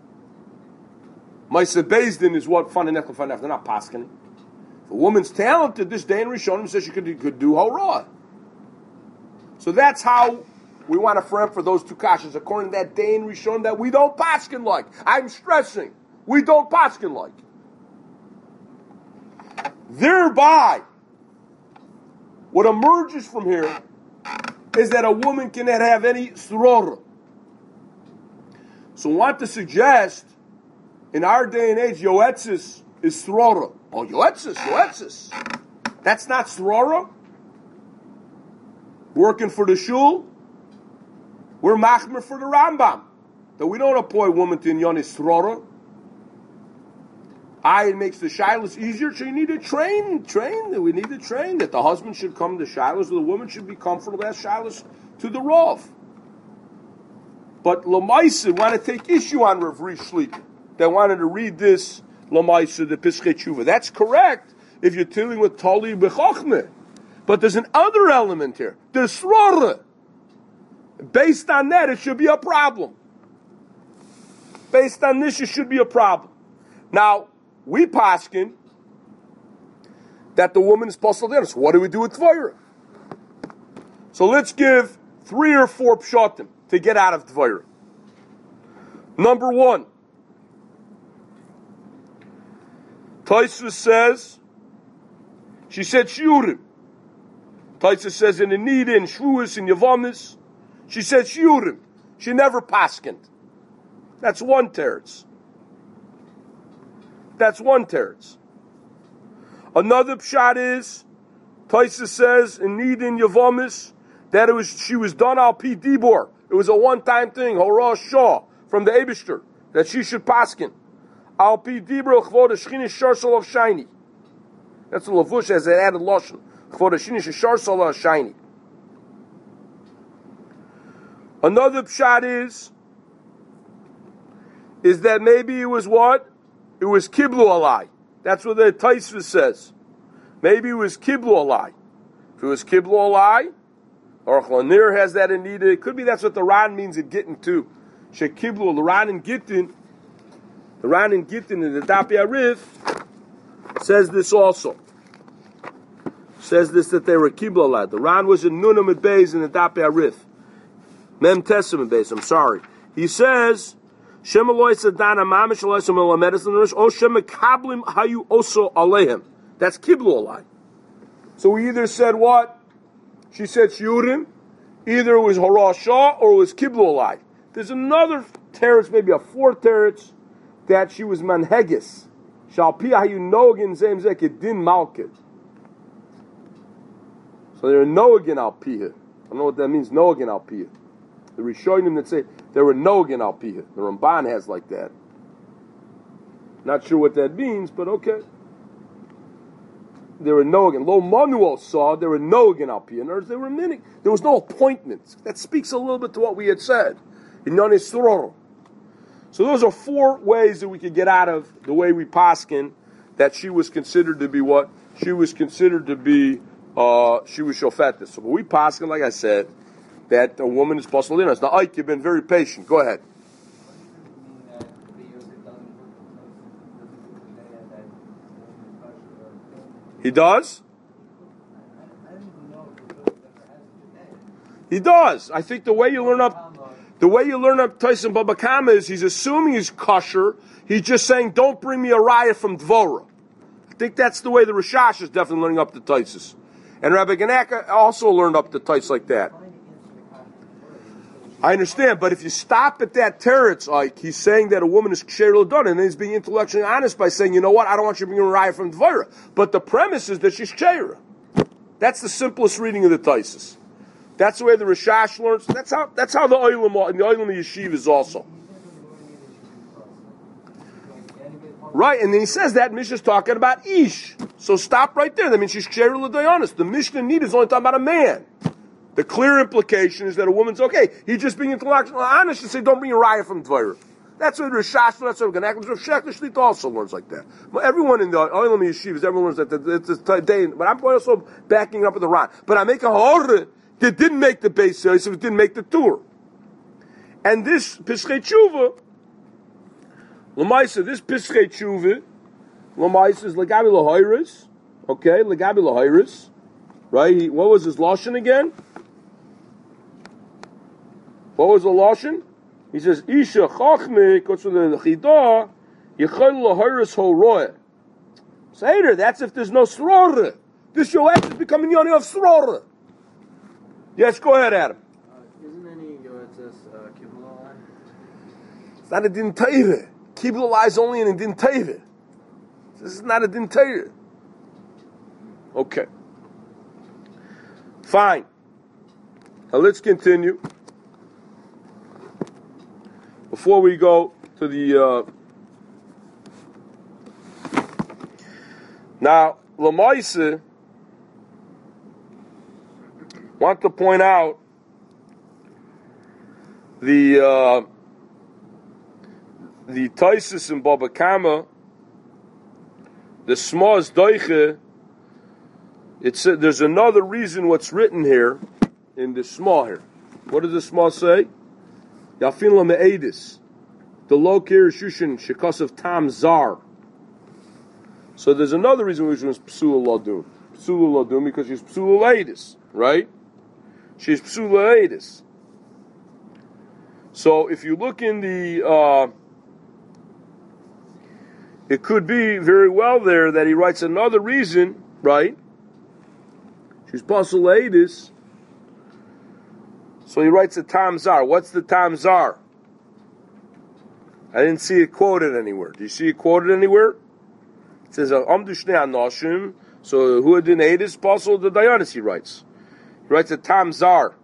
Maisa Bezdin is what fun and echel fun. They're not paskening. If a woman's talented, this day in Rishonim says she could, could do horah. So that's how we want to frame for those two kashas, according to that day in Rishonim that we don't pasken like. I'm stressing, we don't pasken like. Thereby, what emerges from here is that a woman cannot have any srora. So I want to suggest, in our day and age, yoetzis is srora. Oh, yoetzis, yoetzis. That's not srora. Working for the shul, we're machmer for the Rambam. That we don't appoint woman to inyan srora. I, it makes the shilas easier, so you need to train, train, we need to train that the husband should come to shilas, or the woman should be comfortable as shilas to the Rav. But Lamaisa want to take issue on Rav Rishlik. They wanted to read this Lamaisa, the Pischei Tshuva. That's correct if you're dealing with Tali B'chochmeh. But there's an other element here. There's Srora. Based on that, it should be a problem. Based on this, it should be a problem. Now, we paskin that the woman is postal dinner. So what do we do with Tvoira? So let's give three or four pshatim to get out of Tvoira. Number one, Tosfos says, she said shiurim. Tosfos says in Anida, in Shvuas, in Yavamis, she said shiurim. She never paskind. That's one teretz. That's one teretz. Another pshat is, Tosfos says in Nidin Yavamis that it was she was done al pi dibor. It was a one-time thing, Horah Shah from the Eibishter, that she should paskin al pi dibor chvod shchina sharsal of shiny. That's the lavush as it added lashon chvod shchina sharsal of shiny. Another pshat is is that maybe it was what? It was kiblu alai. That's what the Tosfos says. Maybe it was kiblu alai. If it was kiblu alai, or Chlanir has that in Nida, it could be that's what the Ran means in Gittin too. She kiblu, the Ran in Gittin, the Ran in Gittin in the Dapi Arif says this also. Says this that they were kiblu alai. The Ran was in Nunam at Beis in the Dapi Arif. Mem Tessim at Beis, I'm sorry. He says, That's kiblu alai. So we either said what? She said shiurim. Either it was Horah Shah or it was kiblu alai. There's another teretz, maybe a fourth teretz, that she was manhegis. Shalpi hayu nogin zem zek din malkid. So there are nogin al piyah. I don't know what that means. Nogin al piyah. The Rishonim that say there were nogin al piyah. The Ramban has like that. Not sure what that means, but okay. There were nogin. Lo Manuel saw there were nogin al piyah. In other words, there were many. There was no appointments. That speaks a little bit to what we had said. In Yon Yisror. So those are four ways that we could get out of the way we paskin that she was considered to be what? She was considered to be, uh, she was shofetis. So we paskin, like I said, that a woman is possible in us. Now, Ike, you've been very patient. Go ahead. He does? He does. I think the way you learn up, the way you learn up Tyson Baba Kama is he's assuming he's kosher. He's just saying, don't bring me a raya from Dvorah. I think that's the way the Rishash is definitely learning up the Taisus. And Rabbi Ganaka also learned up the Tais like that. I understand, but if you stop at that teretz, like he's saying that a woman is ksher l'don, and then he's being intellectually honest by saying, you know what, I don't want you to bring a raya from Dvorah. But the premise is that she's ksher. That's the simplest reading of the Taisus. That's the way the Rishash learns. That's how that's how the Olam and the Olam Yeshiv is also. Right, and then he says that Mishnah is talking about Ish. So stop right there. That means she's ksher l'dayanis. The Mishnah need is only talking about a man. The clear implication is that a woman's okay. He's just being intellectually honest and say, don't bring a raya from Dvorah. That's what Rishash, that's what Ganaklim, Shekler Shlita also learns like that. But everyone in the Olam Yeshivas, everyone learns that. It's a day, but I'm also backing up with the Ran. But I make a horror that didn't make the base so it didn't make the tour. And this Pischei Tshuva, Lamaisa, this Pischei Tshuva, Lamaisa is Legabi Lahiris, okay, Legabi Lahiris, right? He, what was his Lashon again? What was the Lashon? He says, Isha Chachme, because of the Chidah, Yechel Lahiris Horoeh. Seder, that's if there's no Srora. This Yoetz is becoming Yoni of Srora. Yes, go ahead, Adam. Uh, isn't any Yoetzes uh, Kibbutz? It's not a Din Teire. Kibbutz is only in a Din Teire. This is not a Din Teire. Okay. Fine. Now let's continue. Before we go to the... Uh, now, Lamaisa want to point out the uh, the Taisus in Baba Kama, the Smaz Doiche. It's uh, there's another reason what's written here in the Small here. What does the Small say? Yafin la me'edis, the lokir shushin shekos tam zar. So there's another reason which was psula ladun. Psula ladun because she's psula leidis, right? She's psula leidis. So if you look in the, uh, it could be very well there that he writes another reason, right? She's psula leidis. So he writes a tam zar. What's the tam zar? I didn't see it quoted anywhere. Do you see it quoted anywhere? It says, Amdu Shnei Anoshim. So, who had did this puzzle? The Dayanis, he writes. He writes a Tam Zar.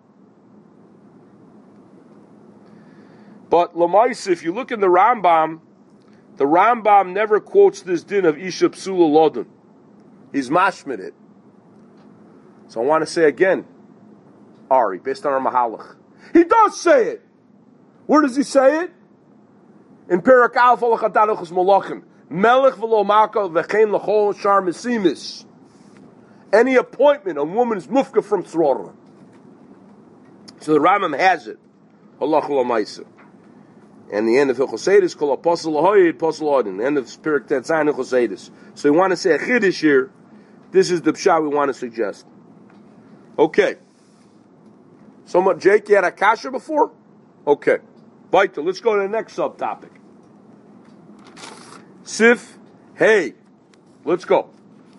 But, Lamais, if you look in the Rambam, the Rambam never quotes this din of Isha Psula Lodun. He's mashmid it. So, I want to say again, Ari, based on our Mahalach. He does say it. Where does he say it? In Perak Alf Alachadanuchus Malachim. Melech v'lo malka v'chein l'chol shar mesimis. Any appointment, a woman's mufka from Tzrora. So the Rambam has it. Allah chol and the end of Hilchos Seidus, kol apostle lahoyed, apostle odin. The end of Perak Tetzayin Hilchos Seidus. So we want to say a chiddush here. This is the pshat we want to suggest. Okay. So, Jake, you had a kasha before? Okay. Baita, let's go to the next subtopic. Sif, hey, let's go.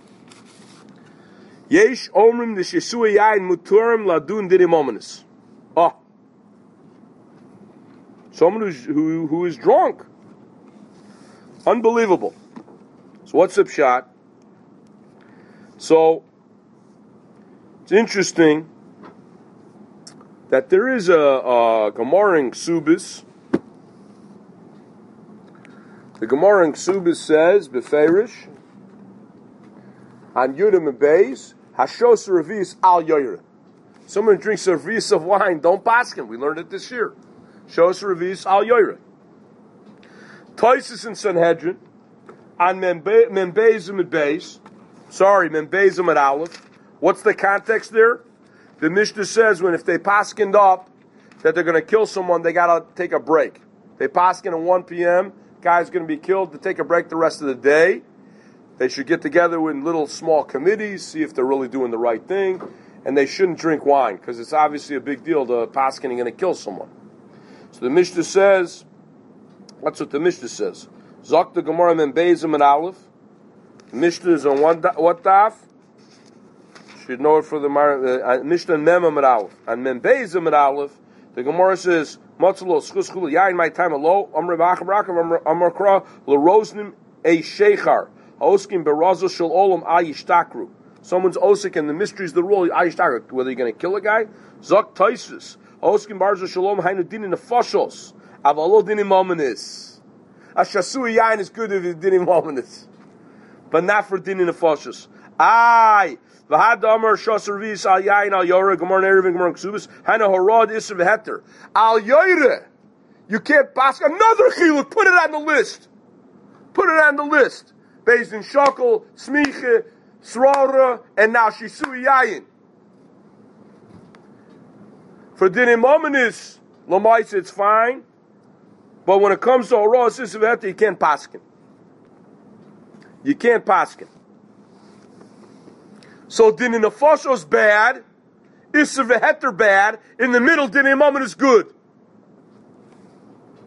Yesh omrim the shesua yain muturim ladun dinim ominous. Oh, someone who's, who who is drunk. Unbelievable. So what's the pshat? So it's interesting that there is a, a Gemara in Ksubis. The Gemara in Ksubis says, Beferish, on Yudim and Beis, Hashos Revis al Yoyer. Someone who drinks a revis of wine, don't pass him. We learned it this year. Shos Revis al Yoyer. Toisis in Sanhedrin, on Membezim and Beis, sorry, Membezim at Aleph. What's the context there? The Mishnah says when if they paskined up that they're going to kill someone, they got to take a break. They paskin at one p.m., guy's going to be killed, to take a break the rest of the day. They should get together in little small committees, see if they're really doing the right thing, and they shouldn't drink wine because it's obviously a big deal. The paskin going to kill someone. So the Mishnah says, that's what the Mishnah says. Zok the Gemara Membezim and Aleph. The Mishnah is on one, what daf? Should know it for the uh, Mishnah and Mem and Aleph. And Membezim and Aleph, the Gemara says, Matzalo schus chulu yain my time alo amr bacham rakam amr kra lerosnim a sheichar oskim berazo shel olam ayishtakru. Someone's osik and the mysteries of the rule ayishtakru. Whether you're going to kill a guy, zok taisus oskim berazo shalom hainu din in the foshos avalo din in momenis. A shasu yain is good if it's din in momenis, but not for din in the foshos. Aye. V'had amar shas revis al yain al yoreh gemar neriv and gemar ksubis hana harad isra v'heter al yoreh. You can't pass another chiluk. Put it on the list. Put it on the list. Based in shakel, smiche, srara, and now shisui yayin. For dinim momenis lamais, it's fine, but when it comes to harad isra v'heter, you can't paskin. You can't paskin. So din in the foshos bad, isser v'heter bad, in the middle din in moment is good.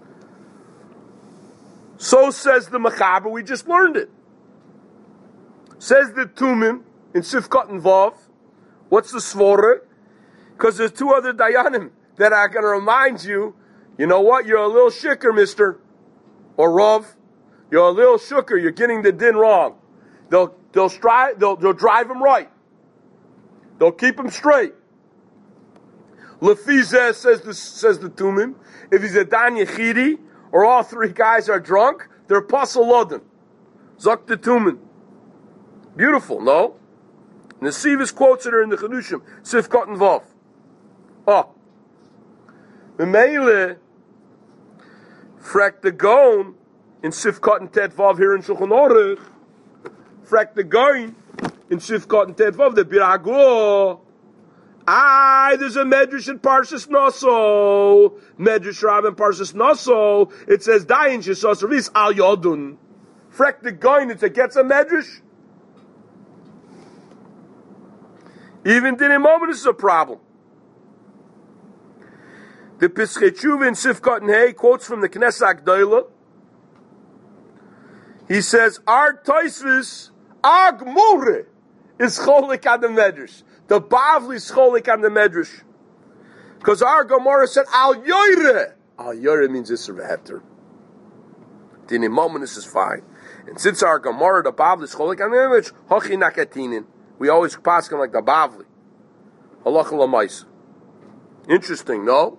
So says the Mechaber, we just learned it. Says the Tumim in Sifkat and Vav. What's the Svora? Because there's two other Dayanim that are going to remind you, you know what, you're a little shikker, mister, or Rav. You're a little shooker, you're getting the din wrong. They'll they'll strive, they'll they'll drive him right. They'll keep him straight. Lefizeh says the says the Tumim, if he's a Dan Yechidi, or all three guys are drunk, they're Pasal Lodin. Zok the Tumim. Beautiful, no? Nesivis quotes it are in the Chedushim, Sifkat and Vav. Oh. Memele, Frek the Gon, in Sifkat and Tet Vav here in Shulchan Aruch, Frek the Gon, in Sifkat and Tet Vav, the Birago. Aye, there's a Medrash in Parshas Naso. Medrash Rab in Parshas Naso. It says, Dayin Shesas Revis Al Yodun. Frek the Gon, it's a gets a Medrash. Even in a moment, this is a problem. The Piskei Tshuva in Sifkat and Hay quotes from the Knesset Agdoila. He says, Our Toisvis Agmure is cholik on the Medrash. The Bavli is cholik on the Medrash. Because our Gemara said, Al Yoire. Al Yoire means Isser V'Heter. In a moment, this is fine. And since our Gemara, the Bavli is cholik on the Medrash, Hochi Nakatinin. We always pass him like the Bavli. Halacha L'maisa. Interesting, no?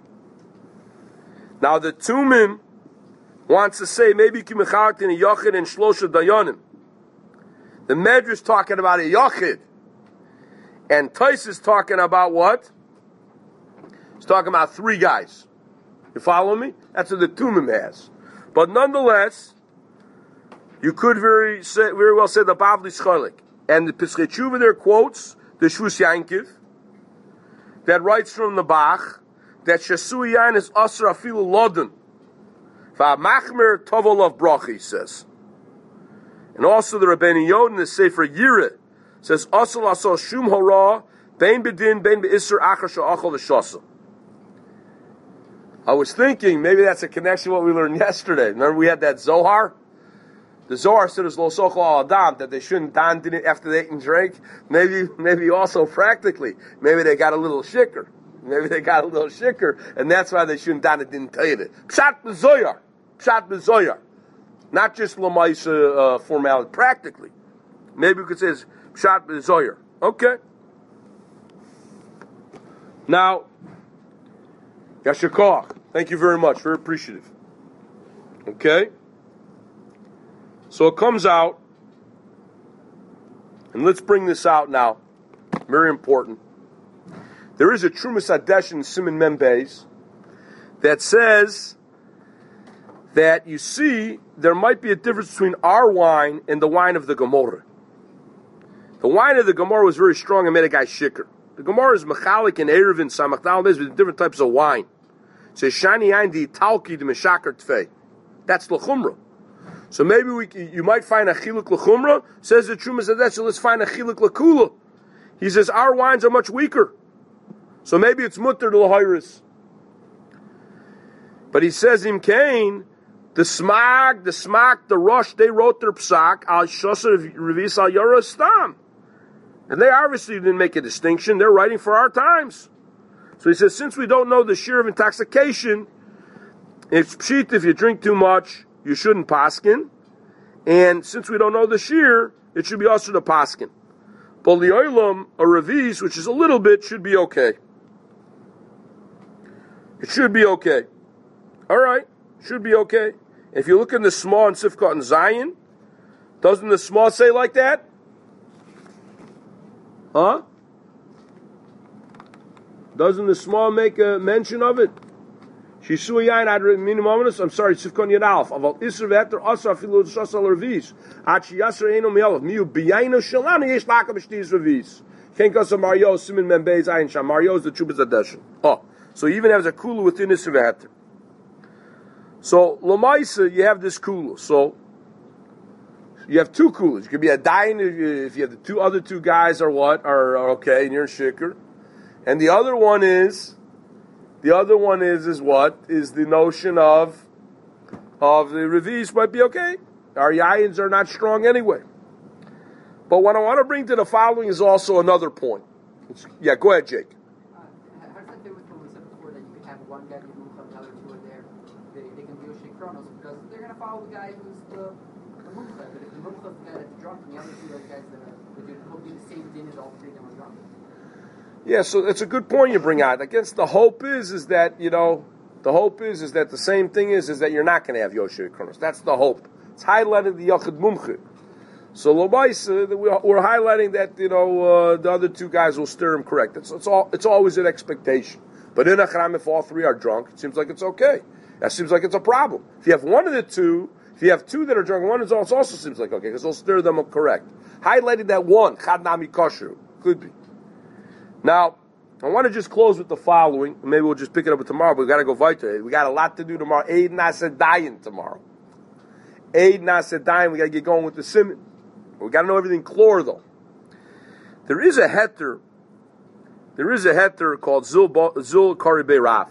Now the Tumim wants to say maybe Kimichalak in a Yochid and Shlosha Dayanim. The Medrash talking about a Yochid. And Tais is talking about what? He's talking about three guys. You follow me? That's what the Tumim has. But nonetheless, you could very say, very well say the Bavli Scholik. And the Piskei Tshuva there quotes the Shvus Yankiv that writes from the Bach that Shesui Yain is Asr Afilu Lodin. V'amachmer Tovolov Bracha, he says. And also the Rabbeinu Yodin, the Sefer Yireh, says Asr Asal Shum Hora Bein Bedin Bein Be'Isser Achar Sha'achol V'Shasa. I was thinking maybe that's a connection to what we learned yesterday. Remember we had that Zohar? The Zohar said it's Lo Sochel Al Adam, that they shouldn't don after they ate and drank. Maybe, maybe also practically, maybe they got a little shicker. Maybe they got a little shicker, and that's why they shouldn't don it, didn't tell you that. Pshat b'zoyar. Pshat b'zoyar. Not just Lamaisa uh, formality, practically. Maybe we could say it's Pshat b'zoyar. Okay. Now, Yashikach, thank you very much. Very appreciative. Okay? So it comes out, and let's bring this out now. Very important. There is a Trumas Hadesh in Siman Mem Beis that says that you see there might be a difference between our wine and the wine of the Gemara. The wine of the Gemara was very strong and made a guy shikker. The Gemara is mechalik and erev and samach daled with different types of wine. It says shani yain di talki de meshakar tfei. That's l'chumra. So maybe we you might find a chiluk l'chumra. Says the Trumas Hadesh, so let's find a chiluk l'kula. He says our wines are much weaker. So maybe it's mutter to l'hayris. But he says in Cain, the smag, the smak, the rush, they wrote their psak al shosar revis al yara stam. And they obviously didn't make a distinction. They're writing for our times. So he says, since we don't know the shear of intoxication, it's pshit if you drink too much, you shouldn't paskin. And since we don't know the shear, it should be also the paskin. But the oilam, a revis, which is a little bit, should be okay. It should be okay. All right, should be okay. If you look in the small and Sifkat and Zion, doesn't the small say like that? Huh? Doesn't the small make a mention of it? Shishu yain ad minimuminus. I'm sorry, Sifkat Yad Aleph. Aval Isser v'Heter Asar Afilu Shasal Revis. Achi Yasser Eino Mi'alav Miu B'Yainu Shalana Yesh Laka B'Shtiz Revis. Kenkasa Mario Simin Membei Zayin Sham. Mario is the Chubas Adeshin. Oh, so he even has a kula within Isser v'Heter. So Lamaisa, you have this kula. So you have two kulas. You could be a dayan if you have the two other two guys are what are, are okay, and you're in shikr. And the other one is, the other one is is what is the notion of of the revis might be okay. Our yayins are not strong anyway. But what I want to bring to the following is also another point. It's, yeah, go ahead, Jake. Uh, how does that fit with what we said before, that you could have one guy be Mucha and the other two are there? They, they can be Yoshei Kronos because they're going to follow the guy who's the, the Mucha. But if the Mucha is the guy that's drunk and the other two are the guys that are, would you hope be the same din as all three of them are drunk? Yeah, so it's a good point you bring out. I guess the hope is is that, you know, the hope is is that the same thing is is that you're not going to have Yoshei Kronos. That's the hope. It's highlighted the Yachid Mumche. So Lomais, uh, we're highlighting that, you know, uh, the other two guys will steer him correct. It's, it's all. It's always an expectation. But in Achram, if all three are drunk, it seems like it's okay. That seems like it's a problem. If you have one of the two, if you have two that are drunk, one is also, also seems like okay because they'll steer them correct. Highlighted that one, Chad Nami Kosher, could be. Now, I want to just close with the following. Maybe we'll just pick it up tomorrow, but we got to go weiter. We got a lot to do tomorrow. Eid Nasedayin tomorrow. Eid Nasedayin, we got to get going with the Simon. We got to know everything chlor, though. There is a heter. There is a heter called Zul, Zul Karibei Rav.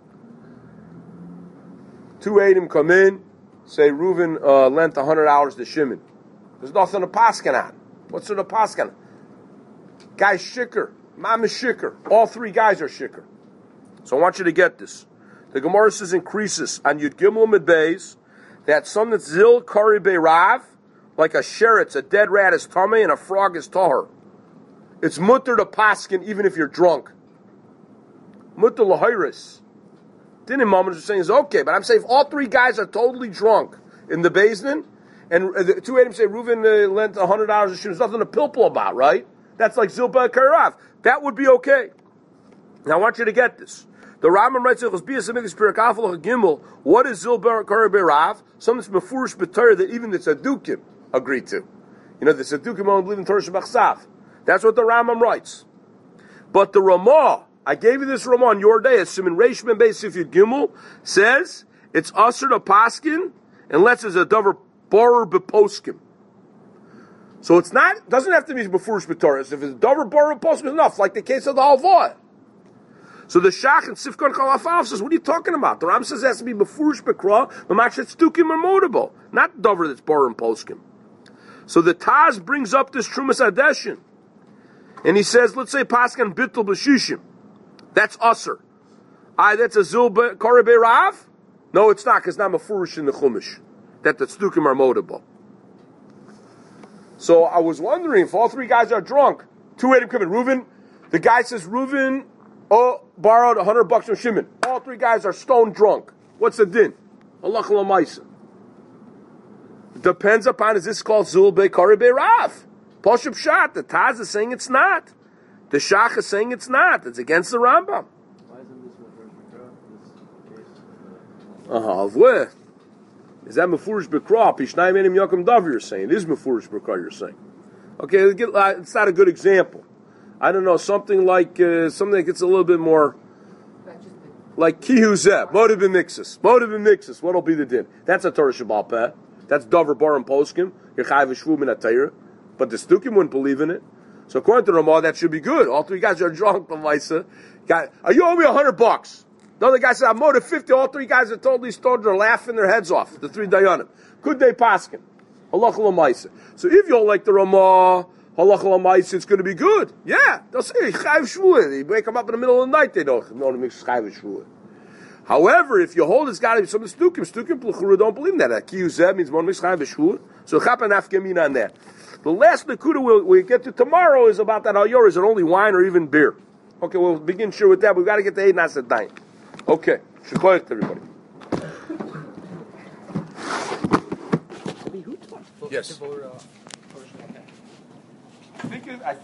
Two Eidim come in, say Reuven uh, lent one hundred dollars to Shimon. There's nothing to paskin on. What's there to paskin on? Guy's shikker. Mama shikr. All three guys are shikr. So I want you to get this. The Gemara says increases on Yud Gimel Midbeis that some that's Zil Kari Beirav, like a sheretz, a dead rat is tamei and a frog is tahor. It's mutter to paskin even if you're drunk. Mutter lahayris. Didn't Mammon is saying is okay, but I'm saying if all three guys are totally drunk in the Bezdin, and the two Adam say Reuven uh, lent one hundred dollars to shoot, there's nothing to pilpul about, right? That's like Zil Karav. That would be okay. Now I want you to get this. The Rambam writes, what is Zil Karav? Something that's mefurish b'Torah that even the Tzaddukim agree to. You know, the Tzaddukim only believe in Torah Shabbat. That's what the Rambam writes. But the Ramah, I gave you this Ramah on your day, as Siman Reish Ben Beis Sif Yud Gimel says, it's Asr to Paskin, unless it's a Dover Borer Beposkim. So it's not, doesn't have to be Befurish B'Torah. If it's Dover Borer Beposkim, it's enough, like the case of the Halvah. So the Shach and Sifkon Chalafal says, what are you talking about? The Ram says it has to be Befurish B'Kra, Mamach that's Tukim or Modable, not Dover that's Borer and Poskim. So the Taz brings up this Trumas Adeshin. And he says, let's say Paskan Bittul B'Shishim. That's Usser. I that's a Zul Korebe Rav? No, it's not, because it's not Mefurish in the Chumash. That the Tzdukim are modable. So I was wondering, if all three guys are drunk, two Adam come in. Reuven, the guy says, Reuven oh, borrowed one hundred bucks from Shimon. All three guys are stone drunk. What's the din? Allah Lamaisa. Depends upon, is this called Zul Korebe Rav? Poshup Shat, the Taz is saying it's not. The Shach is saying it's not. It's against the Rambam. Why isn't this one first case? Uh-huh. Where? Is that Mefurish B'Kra? Pishnai Menim Yokum Dav you're saying. It is Mefurish B'Kra you're saying. Okay, it's not a good example. I don't know, something like, uh, something that gets a little bit more, like Kihu Zeh, Motiv B'Mixus. Motiv B'Mixus, what'll be the din? That's a Torah Shabbal Peh. That's Dover Bar and Poskim. You're Chai V'Shvu Min HaTeirah. But the Stukim wouldn't believe in it. So according to Ramah, that should be good. All three guys are drunk, Lamaisa. Are you owe me a hundred bucks? The other guy said, I'm owed fifty. All three guys are totally stoned. They're laughing their heads off. The three Dayanim. Could they paskin? Halach Lamaisa. So if you all like the Ramah, Halach Lamaisa, it's going to be good. Yeah. They'll say, Chayv Shvuah. They wake them up in the middle of the night. They don't know to mix Chayv Shvuah. However, if you hold it's got to be some Stukim, Stukim Pluchuru don't believe in that. Akiyu Zeh means one mix Chayv Shvuah. So Chapa Nafkemin on that. The last Nakuda we'll, we'll get to tomorrow is about that Hayor. Is it only wine or even beer? Okay, we'll begin sure with that. We've got to get to Eid Nasedayin. Okay. Shikoyach to everybody. Yes. I think it, I